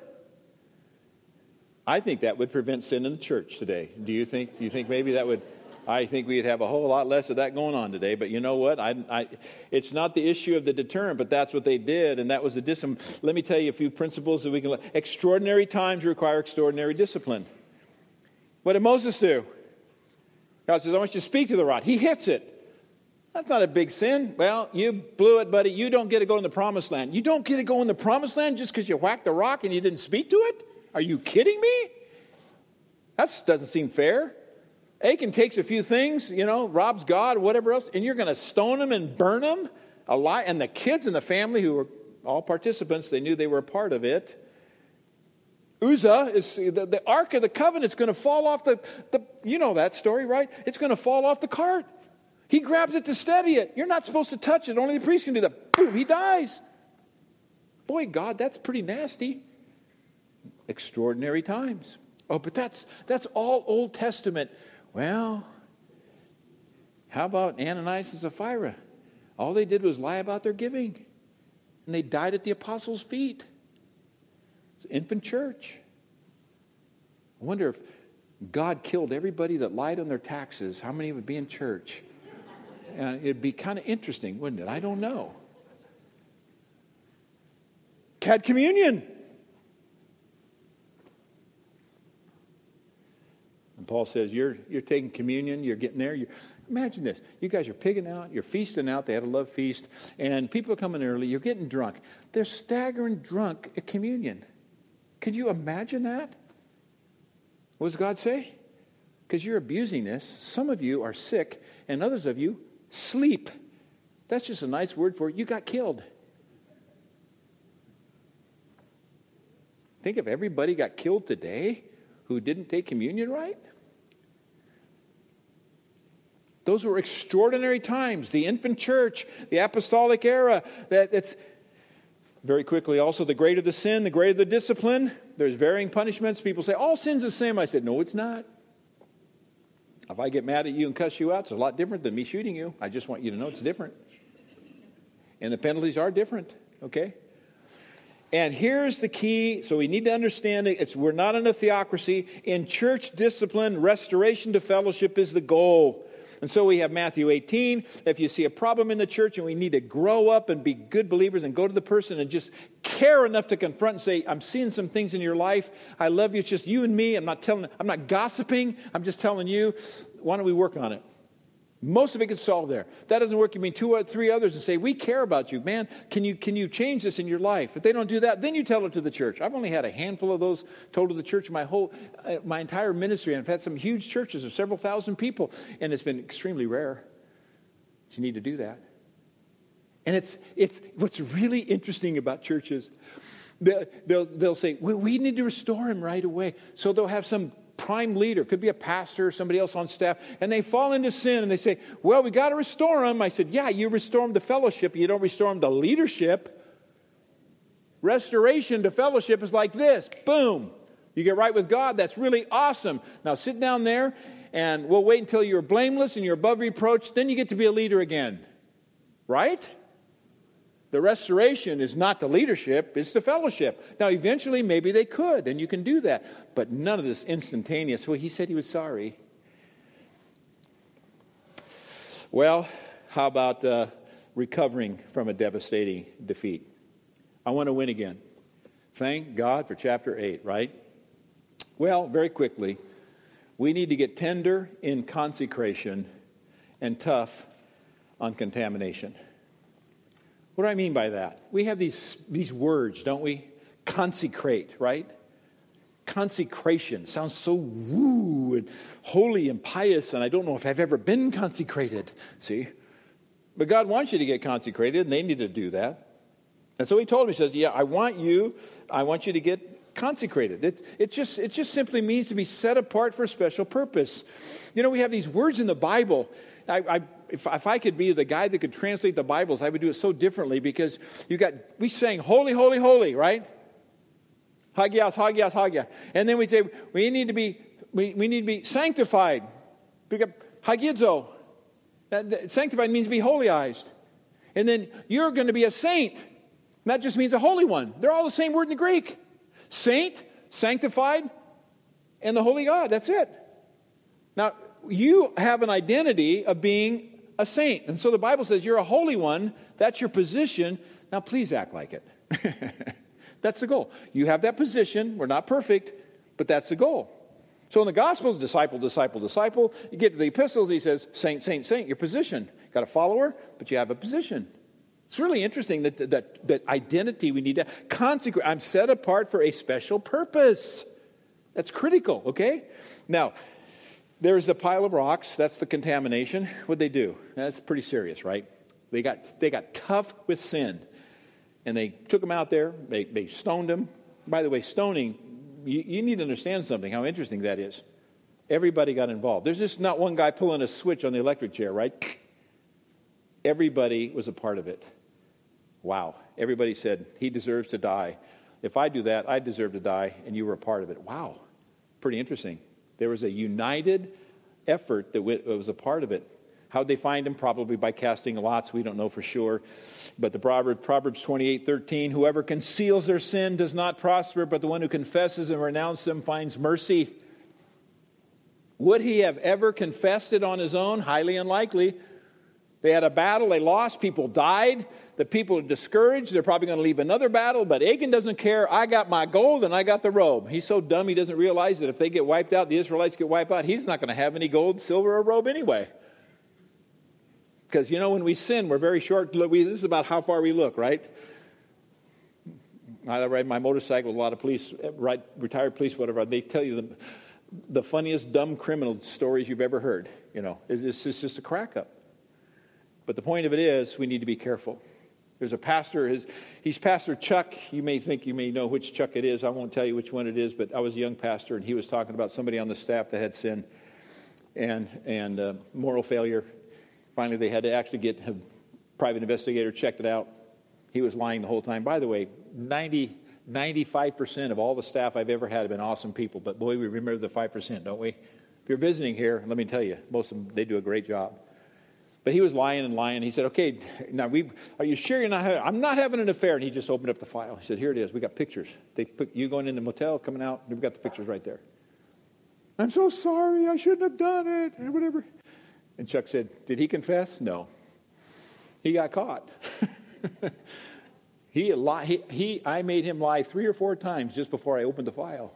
I think that would prevent sin in the church today. Do you think? Do you think maybe that would? I think we'd have a whole lot less of that going on today. But you know what? I, I, it's not the issue of the deterrent, but that's what they did, and that was the discipline. Let me tell you a few principles that we can. Extraordinary times require extraordinary discipline. What did Moses do? God says, "I want you to speak to the rod." He hits it. That's not a big sin. Well, you blew it, buddy. You don't get to go in the promised land. You don't get to go in the promised land just because you whacked the rock and you didn't speak to it? Are you kidding me? That doesn't seem fair. Achan takes a few things, you know, robs God, whatever else, and you're going to stone him and burn him alive. And the kids in the family who were all participants, they knew they were a part of it. Uzzah, is the, the Ark of the Covenant's going to fall off the, the, you know that story, right? It's going to fall off the cart. He grabs it to steady it. You're not supposed to touch it. Only the priest can do that. Boom, he dies. Boy, God, that's pretty nasty. Extraordinary times. Oh, but that's that's all Old Testament. Well, how about Ananias and Sapphira? All they did was lie about their giving. And they died at the apostles' feet. It's an infant church. I wonder if God killed everybody that lied on their taxes, how many would be in church? And it'd be kind of interesting, wouldn't it? I don't know. Had communion. And Paul says, you're you're taking communion, you're getting there. You're, imagine this. You guys are pigging out, you're feasting out. They had a love feast. And people are coming early. You're getting drunk. They're staggering drunk at communion. Could you imagine that? What does God say? Because you're abusing this. Some of you are sick, and others of you sleep. That's just a nice word for it. You got killed. Think if everybody got killed today who didn't take communion right. Those were extraordinary times. The infant church, the apostolic era. That it's very quickly also the greater the sin, the greater the discipline. There's varying punishments. People say, all sin's the same. I said, no, it's not. If I get mad at you and cuss you out, it's a lot different than me shooting you. I just want you to know it's different. And the penalties are different, okay? And here's the key. So we need to understand it. It's, we're not in a theocracy. In church discipline, restoration to fellowship is the goal. And so we have Matthew eighteen. If you see a problem in the church and we need to grow up and be good believers and go to the person and just care enough to confront and say, I'm seeing some things in your life. I love you. It's just you and me. I'm not telling, I'm not gossiping. I'm just telling you. Why don't we work on it? Most of it gets solved there. If that doesn't work, you mean two or three others and say, we care about you. Man, can you can you change this in your life? If they don't do that, then you tell it to the church. I've only had a handful of those told to the church my whole, uh, my entire ministry. And I've had some huge churches of several thousand people. And it's been extremely rare. You need to do that. And it's it's what's really interesting about churches. They'll, they'll, they'll say, well, we need to restore him right away. So they'll have some prime leader, could be a pastor or somebody else on staff, and they fall into sin and they say, well, we got to restore them. I said, yeah, you restore them to fellowship, you don't restore them to leadership. Restoration to fellowship is like this. Boom. You get right with God. That's really awesome. Now sit down there and we'll wait until you're blameless and you're above reproach. Then you get to be a leader again. Right? The restoration is not the leadership, it's the fellowship. Now, eventually, maybe they could, and you can do that. But none of this instantaneous. Well, he said he was sorry. Well, how about uh, recovering from a devastating defeat? I want to win again. Thank God for chapter eight, right? Well, very quickly, we need to get tender in consecration and tough on contamination. What do I mean by that? We have these, these words, don't we? Consecrate, right? Consecration sounds so woo and holy and pious, and I don't know if I've ever been consecrated, see? But God wants you to get consecrated, and they need to do that. And so he told me, he says, yeah, I want you, I want you to get consecrated. It, it, just, it just simply means to be set apart for a special purpose. You know, we have these words in the Bible. I, I If, if I could be the guy that could translate the Bibles, I would do it so differently because you got, we sang holy, holy, holy, right? Hagios, hagios, hagios. And then we say, we need to be, we, we need to be sanctified. Pick up hagizo. That, that, sanctified means to be holyized. And then you're going to be a saint. And that just means a holy one. They're all the same word in the Greek. Saint, sanctified, and the holy God. That's it. Now, you have an identity of being a saint. And so the Bible says you're a holy one. That's your position. Now please act like it. That's the goal. You have that position. We're not perfect, but that's the goal. So in the Gospels, disciple, disciple, disciple. You get to the epistles, he says, saint, saint, saint, your position. Got a follower, but you have a position. It's really interesting that that, that identity we need to consecrate. I'm set apart for a special purpose. That's critical, okay? Now, there's a pile of rocks. That's the contamination. What'd they do? That's pretty serious, right? They got they got tough with sin. And they took them out there. They, they stoned them. By the way, stoning, you, you need to understand something, how interesting that is. Everybody got involved. There's just not one guy pulling a switch on the electric chair, right? Everybody was a part of it. Wow. Everybody said, he deserves to die. If I do that, I deserve to die, and you were a part of it. Wow. Pretty interesting. There was a united effort that was a part of it. How'd they find him? Probably by casting lots. We don't know for sure. But the Proverbs, Proverbs twenty-eight thirteen, whoever conceals their sin does not prosper, but the one who confesses and renounces them finds mercy. Would he have ever confessed it on his own? Highly unlikely. They had a battle, they lost, people died, the people are discouraged, they're probably going to leave another battle, but Achan doesn't care. I got my gold and I got the robe. He's so dumb he doesn't realize that if they get wiped out, the Israelites get wiped out, he's not going to have any gold, silver, or robe anyway. Because, you know, when we sin, we're very short. We, this is about how far we look, right? I ride my motorcycle with a lot of police, right, retired police, whatever. They tell you the, the funniest dumb criminal stories you've ever heard. You know, it's, it's just a crack up. But the point of it is, we need to be careful. There's a pastor, his, he's Pastor Chuck. You may think you may know which Chuck it is. I won't tell you which one it is, but I was a young pastor, and he was talking about somebody on the staff that had sin and, and uh, moral failure. Finally, they had to actually get a private investigator, checked it out. He was lying the whole time. By the way, ninety, ninety-five percent of all the staff I've ever had have been awesome people, but boy, we remember the five percent, don't we? If you're visiting here, let me tell you, most of them, they do a great job. But he was lying and lying. He said, okay, now we are you sure you're not having, I'm not having an affair. And he just opened up the file. He said, here it is. We got pictures. They put you going in the motel, coming out, we've got the pictures right there. I'm so sorry. I shouldn't have done it, or whatever. And Chuck said, did he confess? No. He got caught. he, he, he, I made him lie three or four times just before I opened the file.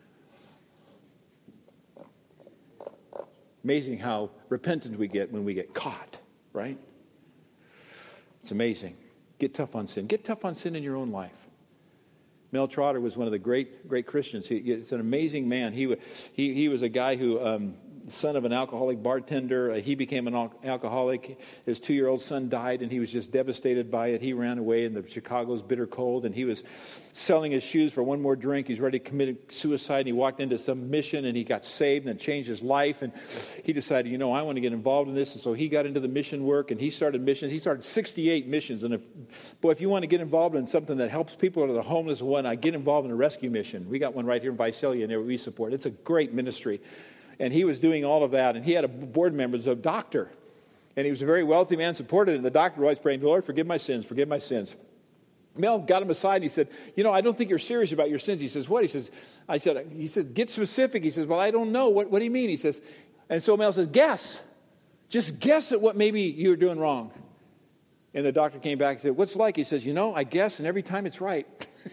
Amazing how repentant we get when we get caught, right? It's amazing. Get tough on sin. Get tough on sin in your own life. Mel Trotter was one of the great, great Christians. He, he's an amazing man. He, he, he was a guy who, um, son of an alcoholic bartender. Uh, he became an al- alcoholic. His two-year-old son died, and he was just devastated by it. He ran away in the Chicago's bitter cold, and he was selling his shoes for one more drink. He's ready to commit suicide, and he walked into some mission, and he got saved, and it changed his life, and he decided, you know, I want to get involved in this, and so he got into the mission work, and he started missions. He started sixty-eight missions, and if, boy, if you want to get involved in something that helps people that are homeless, one, I get involved in a rescue mission. We got one right here in Visalia, and we support. It's a great ministry. And he was doing all of that, and he had a board member, a doctor, and he was a very wealthy man, supported it, and the doctor was always praying, Lord, forgive my sins, forgive my sins. Mel got him aside, and he said, you know, I don't think you're serious about your sins. He says, what? He says, I said, he said, get specific. He says, well, I don't know. What, what do you mean? He says, and so Mel says, guess. Just guess at what maybe you're doing wrong. And the doctor came back and said, what's it like? He says, you know, I guess, and every time it's right.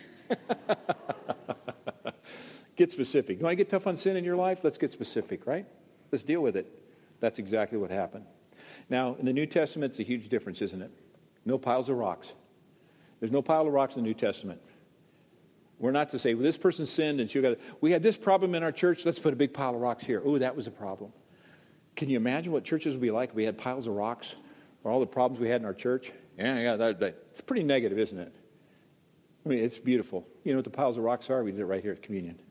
Get specific. You want to get tough on sin in your life? Let's get specific, right? Let's deal with it. That's exactly what happened. Now, in the New Testament, it's a huge difference, isn't it? No piles of rocks. There's no pile of rocks in the New Testament. We're not to say, well, this person sinned and she got. We had this problem in our church. Let's put a big pile of rocks here. Oh, that was a problem. Can you imagine what churches would be like if we had piles of rocks or all the problems we had in our church? Yeah, yeah, that, that, it's pretty negative, isn't it? I mean, it's beautiful. You know what the piles of rocks are? We did it right here at communion.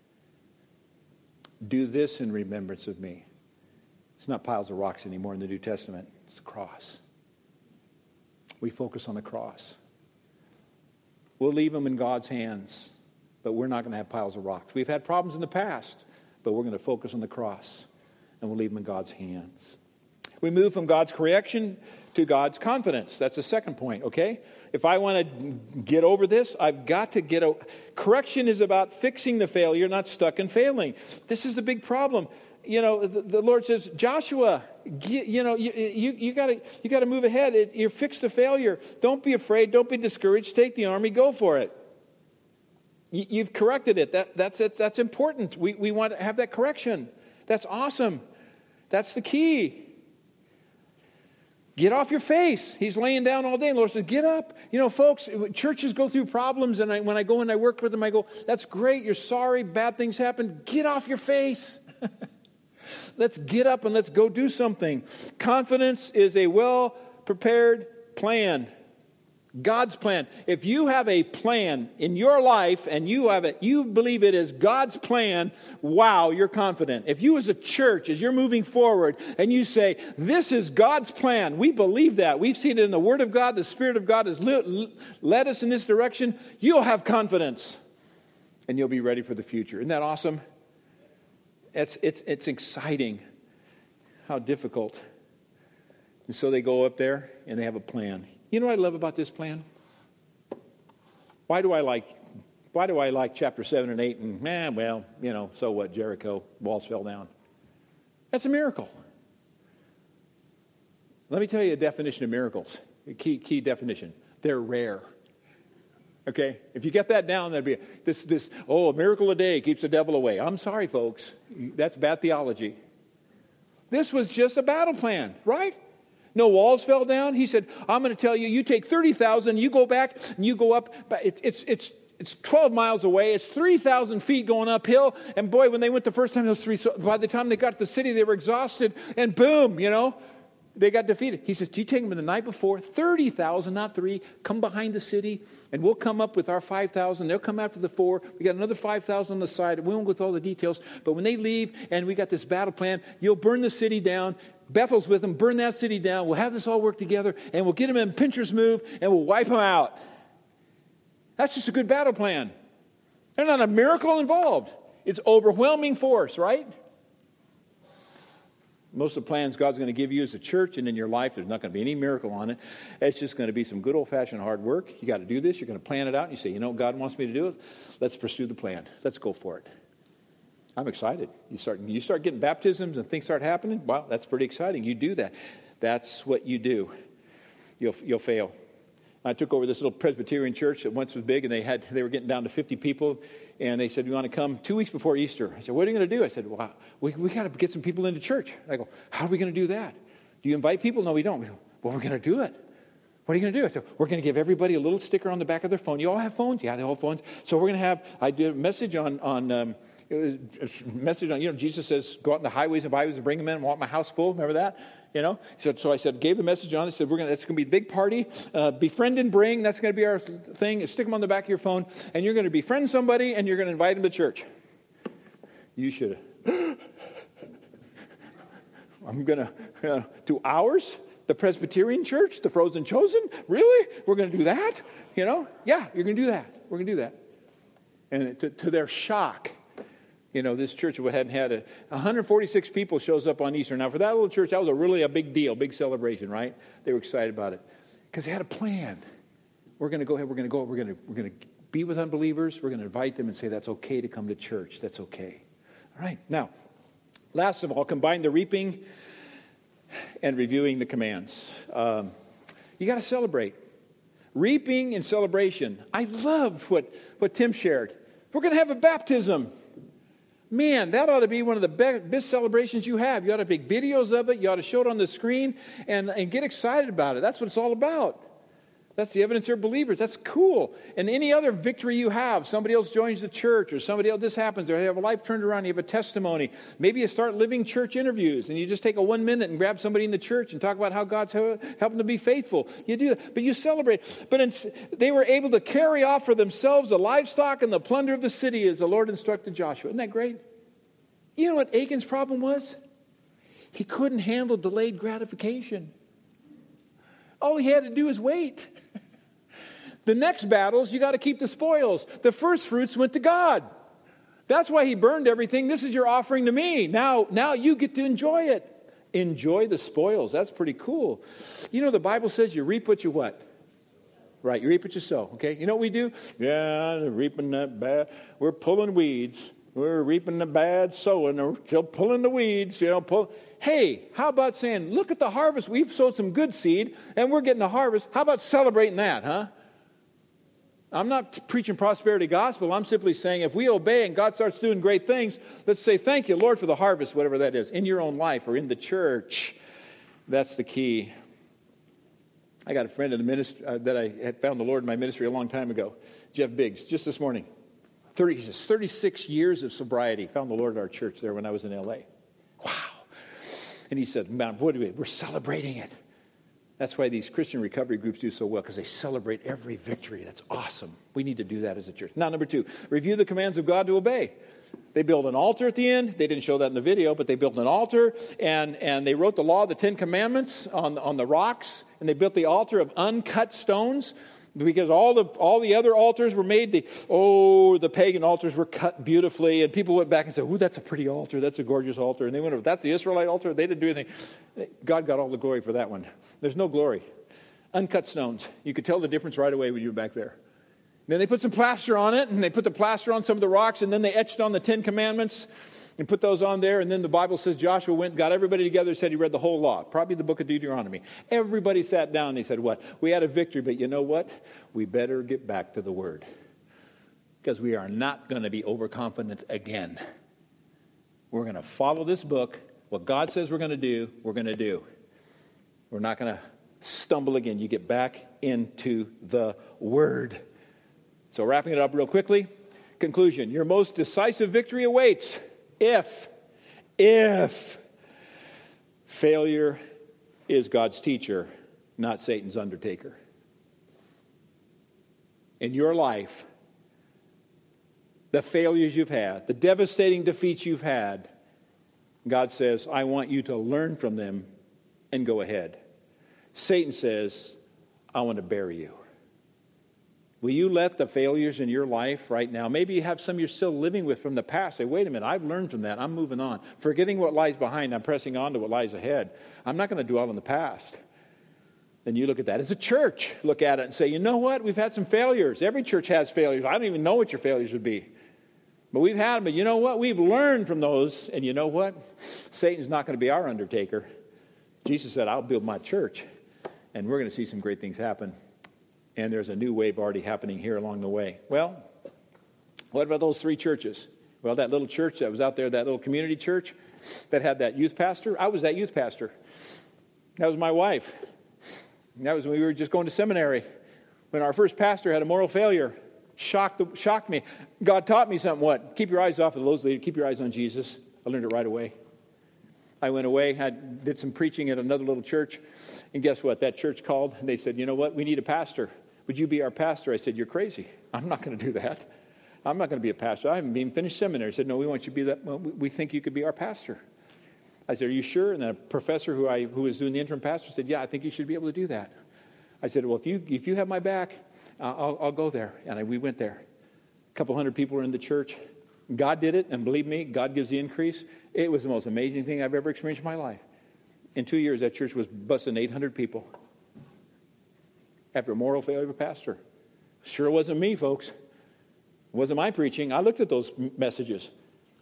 Do this in remembrance of me. It's not piles of rocks anymore in the New Testament. It's the cross. We focus on the cross. We'll leave them in God's hands, but we're not going to have piles of rocks. We've had problems in the past, but we're going to focus on the cross, and we'll leave them in God's hands. We move from God's correction to God's confidence. That's the second point, okay? If I want to get over this, I've got to get over. Correction is about fixing the failure, not stuck in failing. This is the big problem. You know, the, the Lord says, Joshua, get, you know, you you, you got to you got to move ahead. It, you're fixed the failure. Don't be afraid. Don't be discouraged. Take the army. Go for it. You, you've corrected it. That that's it. That's important. We we want to have that correction. That's awesome. That's the key. Get off your face. He's laying down all day. And the Lord says, get up. You know, folks, churches go through problems, and I, when I go and I work with them, I go, that's great. You're sorry. Bad things happen. Get off your face. Let's get up and let's go do something. Confidence is a well-prepared plan. God's plan. If you have a plan in your life and you have it, you believe it is God's plan, wow, you're confident. If you as a church, as you're moving forward and you say, this is God's plan, we believe that. We've seen it in the Word of God. The Spirit of God has led us in this direction. You'll have confidence and you'll be ready for the future. Isn't that awesome? It's, it's, it's exciting. How difficult. And so they go up there and they have a plan. You know what I love about this plan? Why do I like why do I like chapter seven and eight and man, well, you know, so what, Jericho, walls fell down. That's a miracle. Let me tell you a definition of miracles. A key key definition. They're rare. Okay? If you get that down, that'd be this this oh, a miracle a day keeps the devil away. I'm sorry, folks. That's bad theology. This was just a battle plan, right? No walls fell down. He said, I'm going to tell you, you take thirty thousand, you go back, and you go up. It's it's it's it's twelve miles away. It's three thousand feet going uphill. And boy, when they went the first time, those three, so by the time they got to the city, they were exhausted. And boom, you know, they got defeated. He says, do you take them the night before? thirty thousand, not three. Come behind the city, and we'll come up with our five thousand. They'll come after the four. We got another five thousand on the side. We won't go with all the details. But when they leave, and we got this battle plan, you'll burn the city down. Bethel's with them. Burn that city down. We'll have this all work together, and we'll get them in pincher's move, and we'll wipe them out. That's just a good battle plan. There's not a miracle involved. It's overwhelming force, right? Most of the plans God's going to give you as a church and in your life, there's not going to be any miracle on it. It's just going to be some good old-fashioned hard work. You got to do this. You're going to plan it out, and you say, you know, God wants me to do it. Let's pursue the plan. Let's go for it. I'm excited. You start, you start getting baptisms and things start happening. Wow, that's pretty exciting. You do that. That's what you do. You'll, you'll fail. I took over this little Presbyterian church that once was big, and they had they were getting down to fifty people, and they said, "We want to come two weeks before Easter." I said, "What are you going to do?" I said, "Well, we we got to get some people into church." I go, "How are we going to do that? Do you invite people?" "No, we don't." We go, "Well, we're going to do it." "What are you going to do?" I said, "We're going to give everybody a little sticker on the back of their phone." "You all have phones?" "Yeah, they all have phones." "So we're going to have." I did a message on on. Um, a message on, you know, Jesus says, "Go out in the highways and byways and bring them in. I want my house full." Remember that? You know, so, so I said, gave the message on. I said, "We're gonna. That's gonna be a big party. Uh, befriend and bring. That's gonna be our thing. Stick them on the back of your phone, and you're gonna befriend somebody, and you're gonna invite them to church." You should have. I'm gonna uh, do ours, the Presbyterian Church, the Frozen Chosen. Really? We're gonna do that? You know? Yeah, you're gonna do that. We're gonna do that. And to, to their shock, you know, this church hadn't had a, one hundred forty-six people shows up on Easter. Now, for that little church, that was a really a big deal, big celebration, right? They were excited about it because they had a plan. We're going to go ahead. We're going to go. We're going to we're going to be with unbelievers. We're going to invite them and say that's okay to come to church. That's okay. All right. Now, last of all, combine the reaping and reviewing the commands. Um, you got to celebrate. Reaping and celebration. I love what what Tim shared. We're going to have a baptism. Man, that ought to be one of the best celebrations you have. You ought to make videos of it. You ought to show it on the screen and, and get excited about it. That's what it's all about. That's the evidence they're believers. That's cool. And any other victory you have, somebody else joins the church or somebody else, this happens, they have a life turned around, you have a testimony. Maybe you start living church interviews and you just take a one minute and grab somebody in the church and talk about how God's helping them to be faithful. You do that, but you celebrate. But in, they were able to carry off for themselves the livestock and the plunder of the city as the Lord instructed Joshua. Isn't that great? You know what Achan's problem was? He couldn't handle delayed gratification. All he had to do is wait. The next battles, you got to keep the spoils. The first fruits went to God. That's why he burned everything. This is your offering to me. Now, now you get to enjoy it. Enjoy the spoils. That's pretty cool. You know, the Bible says you reap what you what? Right, you reap what you sow. Okay, you know what we do? Yeah, reaping that bad. We're pulling weeds. We're reaping the bad, sowing, or still pulling the weeds, you know. Pull. Hey, how about saying, look at the harvest. We've sowed some good seed, and we're getting a harvest. How about celebrating that, huh? I'm not preaching prosperity gospel. I'm simply saying if we obey and God starts doing great things, let's say, thank you, Lord, for the harvest, whatever that is, in your own life or in the church. That's the key. I got a friend in the ministry uh, that I had found the Lord in my ministry a long time ago, Jeff Biggs, just this morning. thirty, he says, thirty-six years of sobriety. Found the Lord at our church there when I was in L A. Wow. And he said, man, what do we, we're celebrating it. That's why these Christian recovery groups do so well, because they celebrate every victory. That's awesome. We need to do that as a church. Now, number two, review the commands of God to obey. They built an altar at the end. They didn't show that in the video, but they built an altar, and, and they wrote the law of the Ten Commandments on, on the rocks, and they built the altar of uncut stones. Because all the all the other altars were made, the oh, the pagan altars were cut beautifully, and people went back and said, "Ooh, that's a pretty altar. That's a gorgeous altar." And they went, "That's the Israelite altar." They didn't do anything. God got all the glory for that one. There's no glory. Uncut stones. You could tell the difference right away when you were back there. Then they put some plaster on it, and they put the plaster on some of the rocks, and then they etched on the Ten Commandments and put those on there. And then the Bible says Joshua went, got everybody together, said he read the whole law, probably the book of Deuteronomy. Everybody sat down and they said, what? We had a victory, but you know what? We better get back to the Word, because we are not going to be overconfident again. We're going to follow this book. What God says we're going to do, we're going to do. We're not going to stumble again. You get back into the Word. So wrapping it up real quickly, conclusion. Your most decisive victory awaits if, if failure is God's teacher, not Satan's undertaker. In your life, the failures you've had, the devastating defeats you've had, God says, I want you to learn from them and go ahead. Satan says, I want to bury you. Will you let the failures in your life right now, maybe you have some you're still living with from the past, say, wait a minute, I've learned from that. I'm moving on. Forgetting what lies behind, I'm pressing on to what lies ahead. I'm not going to dwell on the past. Then you look at that as a church. Look at it and say, you know what? We've had some failures. Every church has failures. I don't even know what your failures would be. But we've had them, but you know what? We've learned from those, and you know what? Satan's not going to be our undertaker. Jesus said, I'll build my church, and we're going to see some great things happen. And there's a new wave already happening here along the way. Well, what about those three churches? Well, that little church that was out there, that little community church that had that youth pastor, I was that youth pastor. That was my wife. And that was when we were just going to seminary. When our first pastor had a moral failure, shocked shocked me. God taught me something. What? Keep your eyes off of those leaders. Keep your eyes on Jesus. I learned it right away. I went away, had did some preaching at another little church, and guess what? That church called, and they said, you know what? We need a pastor. Would you be our pastor? I said, you're crazy. I'm not going to do that. I'm not going to be a pastor. I haven't even finished seminary. I said, no, we want you to be that. Well, we think you could be our pastor. I said, are you sure? And then a professor who I who was doing the interim pastor said, yeah, I think you should be able to do that. I said, well, if you if you have my back, uh, I'll, I'll go there. And I, we went there. A couple hundred people were in the church. God did it, and believe me, God gives the increase. It was the most amazing thing I've ever experienced in my life. In two years, that church was busing eight hundred people after a moral failure of a pastor. Sure wasn't me, folks. It wasn't my preaching. I looked at those messages.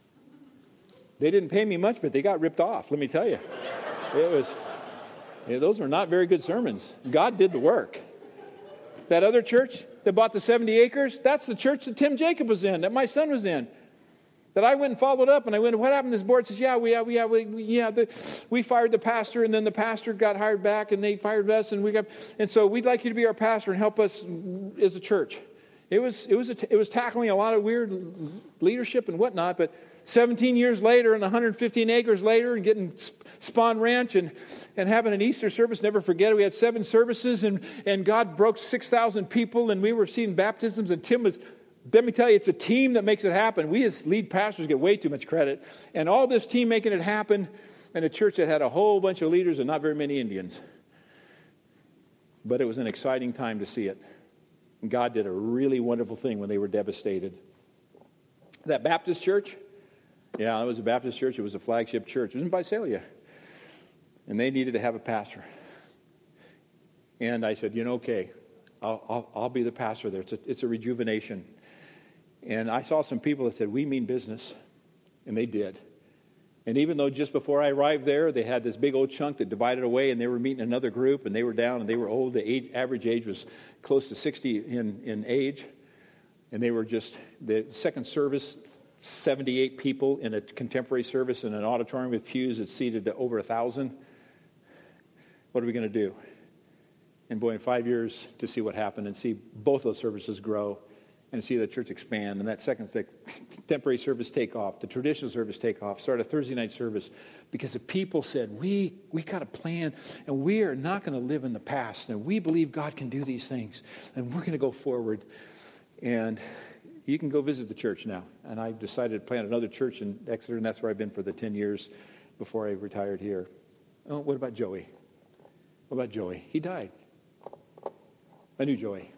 They didn't pay me much, but they got ripped off, let me tell you. It was, yeah, those were not very good sermons. God did the work. That other church that bought the seventy acres, that's the church that Tim Jacob was in, that my son was in. That I went and followed up, and I went, what happened? This board says, yeah, we, yeah, we, yeah, we, yeah, the, we fired the pastor, and then the pastor got hired back, and they fired us, and we got, and so we'd like you to be our pastor and help us as a church. It was, it was, a, it was tackling a lot of weird leadership and whatnot, but seventeen years later, and one hundred fifteen acres later, and getting Spawn Ranch, and, and having an Easter service, never forget it. We had seven services, and, and God broke six thousand people, and we were seeing baptisms, and Tim was. Let me tell you, it's a team that makes it happen. We as lead pastors get way too much credit. And all this team making it happen in a church that had a whole bunch of leaders and not very many Indians. But it was an exciting time to see it. And God did a really wonderful thing when they were devastated. That Baptist church, yeah, it was a Baptist church. It was a flagship church. It was in Visalia. And they needed to have a pastor. And I said, you know, okay, I'll, I'll, I'll be the pastor there. It's a, it's a rejuvenation. And I saw some people that said, we mean business. And they did. And even though just before I arrived there, they had this big old chunk that divided away, and they were meeting another group, and they were down, and they were old. The age, average age was close to sixty in, in age. And they were just, the second service, seventy-eight people in a contemporary service in an auditorium with pews that seated over a thousand. What are we going to do? And boy, in five years to see what happened and see both those services grow and see the church expand, and that second contemporary service take off, the traditional service take off, start a Thursday night service, because the people said, we we got a plan, and we are not going to live in the past, and we believe God can do these things, and we're going to go forward. And you can go visit the church now. And I decided to plant another church in Exeter, and that's where I've been for the ten years before I retired here. Oh, what about Joey? What about Joey? He died. I knew Joey.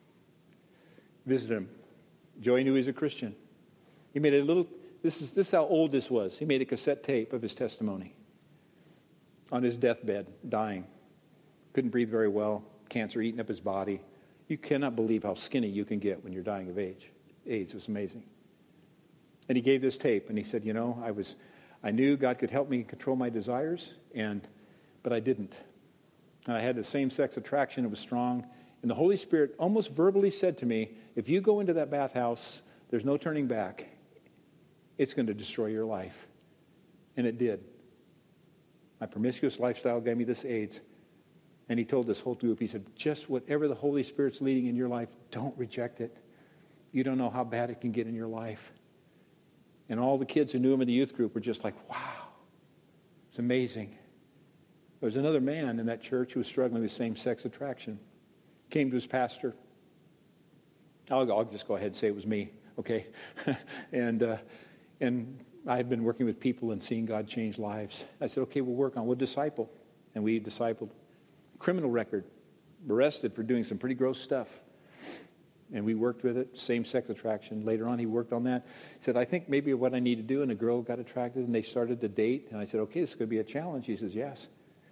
Visited him. Joey knew he was a Christian. He made a little, this is this is how old this was. He made a cassette tape of his testimony on his deathbed, dying. Couldn't breathe very well, cancer eating up his body. You cannot believe how skinny you can get when you're dying of age. AIDS was amazing. And he gave this tape, and he said, you know, I was, I knew God could help me control my desires, and but I didn't. And I had the same-sex attraction. It was strong. And the Holy Spirit almost verbally said to me, if you go into that bathhouse, there's no turning back. It's going to destroy your life. And it did. My promiscuous lifestyle gave me this AIDS. And he told this whole group, he said, just whatever the Holy Spirit's leading in your life, don't reject it. You don't know how bad it can get in your life. And all the kids who knew him in the youth group were just like, wow, it's amazing. There was another man in that church who was struggling with same-sex attraction. Came to his pastor. I'll, I'll just go ahead and say it was me, okay? and uh, and I had been working with people and seeing God change lives. I said, okay, we'll work on, we'll disciple. And we discipled. Criminal record, arrested for doing some pretty gross stuff. And we worked with it, same-sex attraction. Later on, he worked on that. He said, I think maybe what I need to do, and a girl got attracted, and they started to date. And I said, okay, this is going to be a challenge. He says, yes.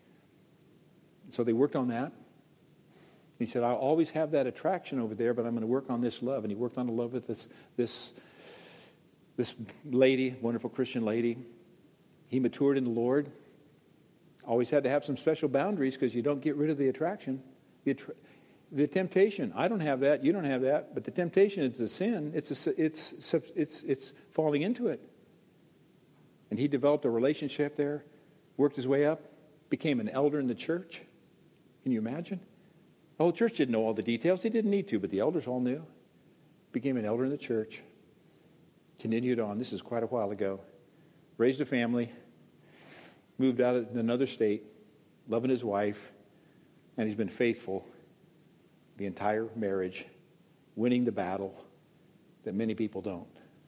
So they worked on that. He said, I'll always have that attraction over there, but I'm going to work on this love. And he worked on the love with this, this This lady, wonderful Christian lady, he matured in the Lord. Always had to have some special boundaries because you don't get rid of the attraction. The, attra- the temptation, I don't have that, you don't have that, but the temptation is a sin. It's, a, it's, it's, it's falling into it. And he developed a relationship there, worked his way up, became an elder in the church. Can you imagine? The whole church didn't know all the details. They didn't need to, but the elders all knew. Became an elder in the church. Continued on. This is quite a while ago. Raised a family. Moved out in another state. Loving his wife. And he's been faithful the entire marriage. Winning the battle that many people don't.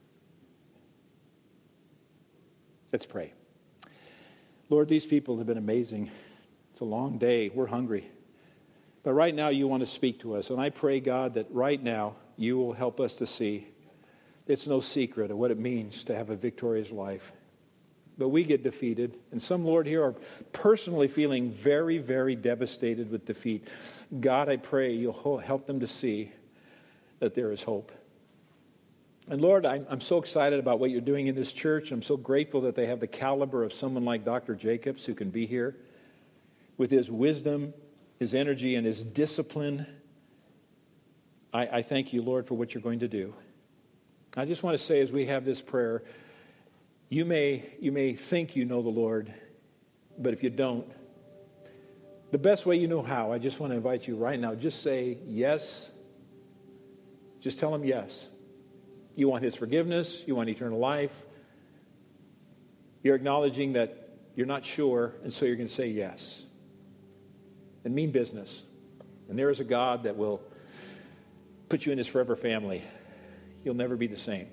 Let's pray. Lord, these people have been amazing. It's a long day. We're hungry. But right now you want to speak to us. And I pray, God, that right now you will help us to see it's no secret of what it means to have a victorious life. But we get defeated. And some, Lord, here are personally feeling very, very devastated with defeat. God, I pray you'll help them to see that there is hope. And Lord, I'm, I'm so excited about what you're doing in this church. I'm so grateful that they have the caliber of someone like Doctor Jacobs who can be here with his wisdom, his energy, and his discipline. I, I thank you, Lord, for what you're going to do. I just want to say as we have this prayer, you may, you may think you know the Lord, but if you don't, the best way you know how, I just want to invite you right now, just say yes. Just tell him yes. You want his forgiveness. You want eternal life. You're acknowledging that you're not sure, and so you're going to say yes. And mean business. And there is a God that will put you in his forever family. You'll never be the same.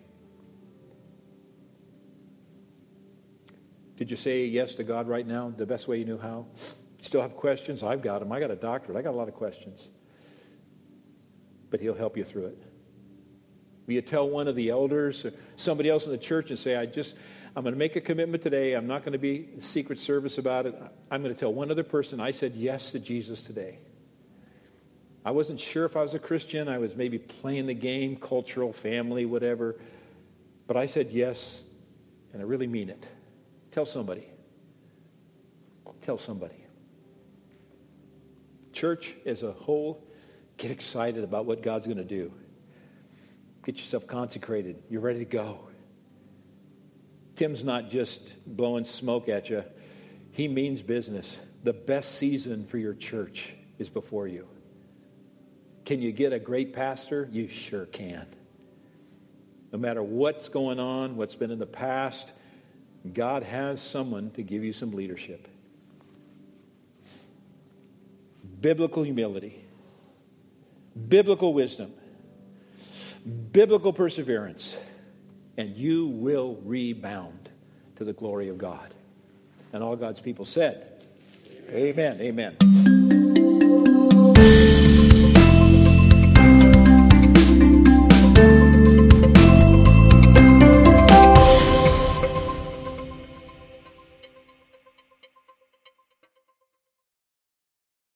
Did you say yes to God right now, the best way you knew how? You still have questions? I've got them. I got a doctorate. I got a lot of questions. But he'll help you through it. Will you tell one of the elders or somebody else in the church and say, I just, I'm going to make a commitment today. I'm not going to be secret service about it. I'm going to tell one other person I said yes to Jesus today. I wasn't sure if I was a Christian. I was maybe playing the game, cultural, family, whatever. But I said yes, and I really mean it. Tell somebody. Tell somebody. Church as a whole, get excited about what God's going to do. Get yourself consecrated. You're ready to go. Tim's not just blowing smoke at you. He means business. The best season for your church is before you. Can you get a great pastor? You sure can. No matter what's going on, what's been in the past, God has someone to give you some leadership. Biblical humility. Biblical wisdom. Biblical perseverance, and you will rebound to the glory of God. And all God's people said, amen, amen. amen.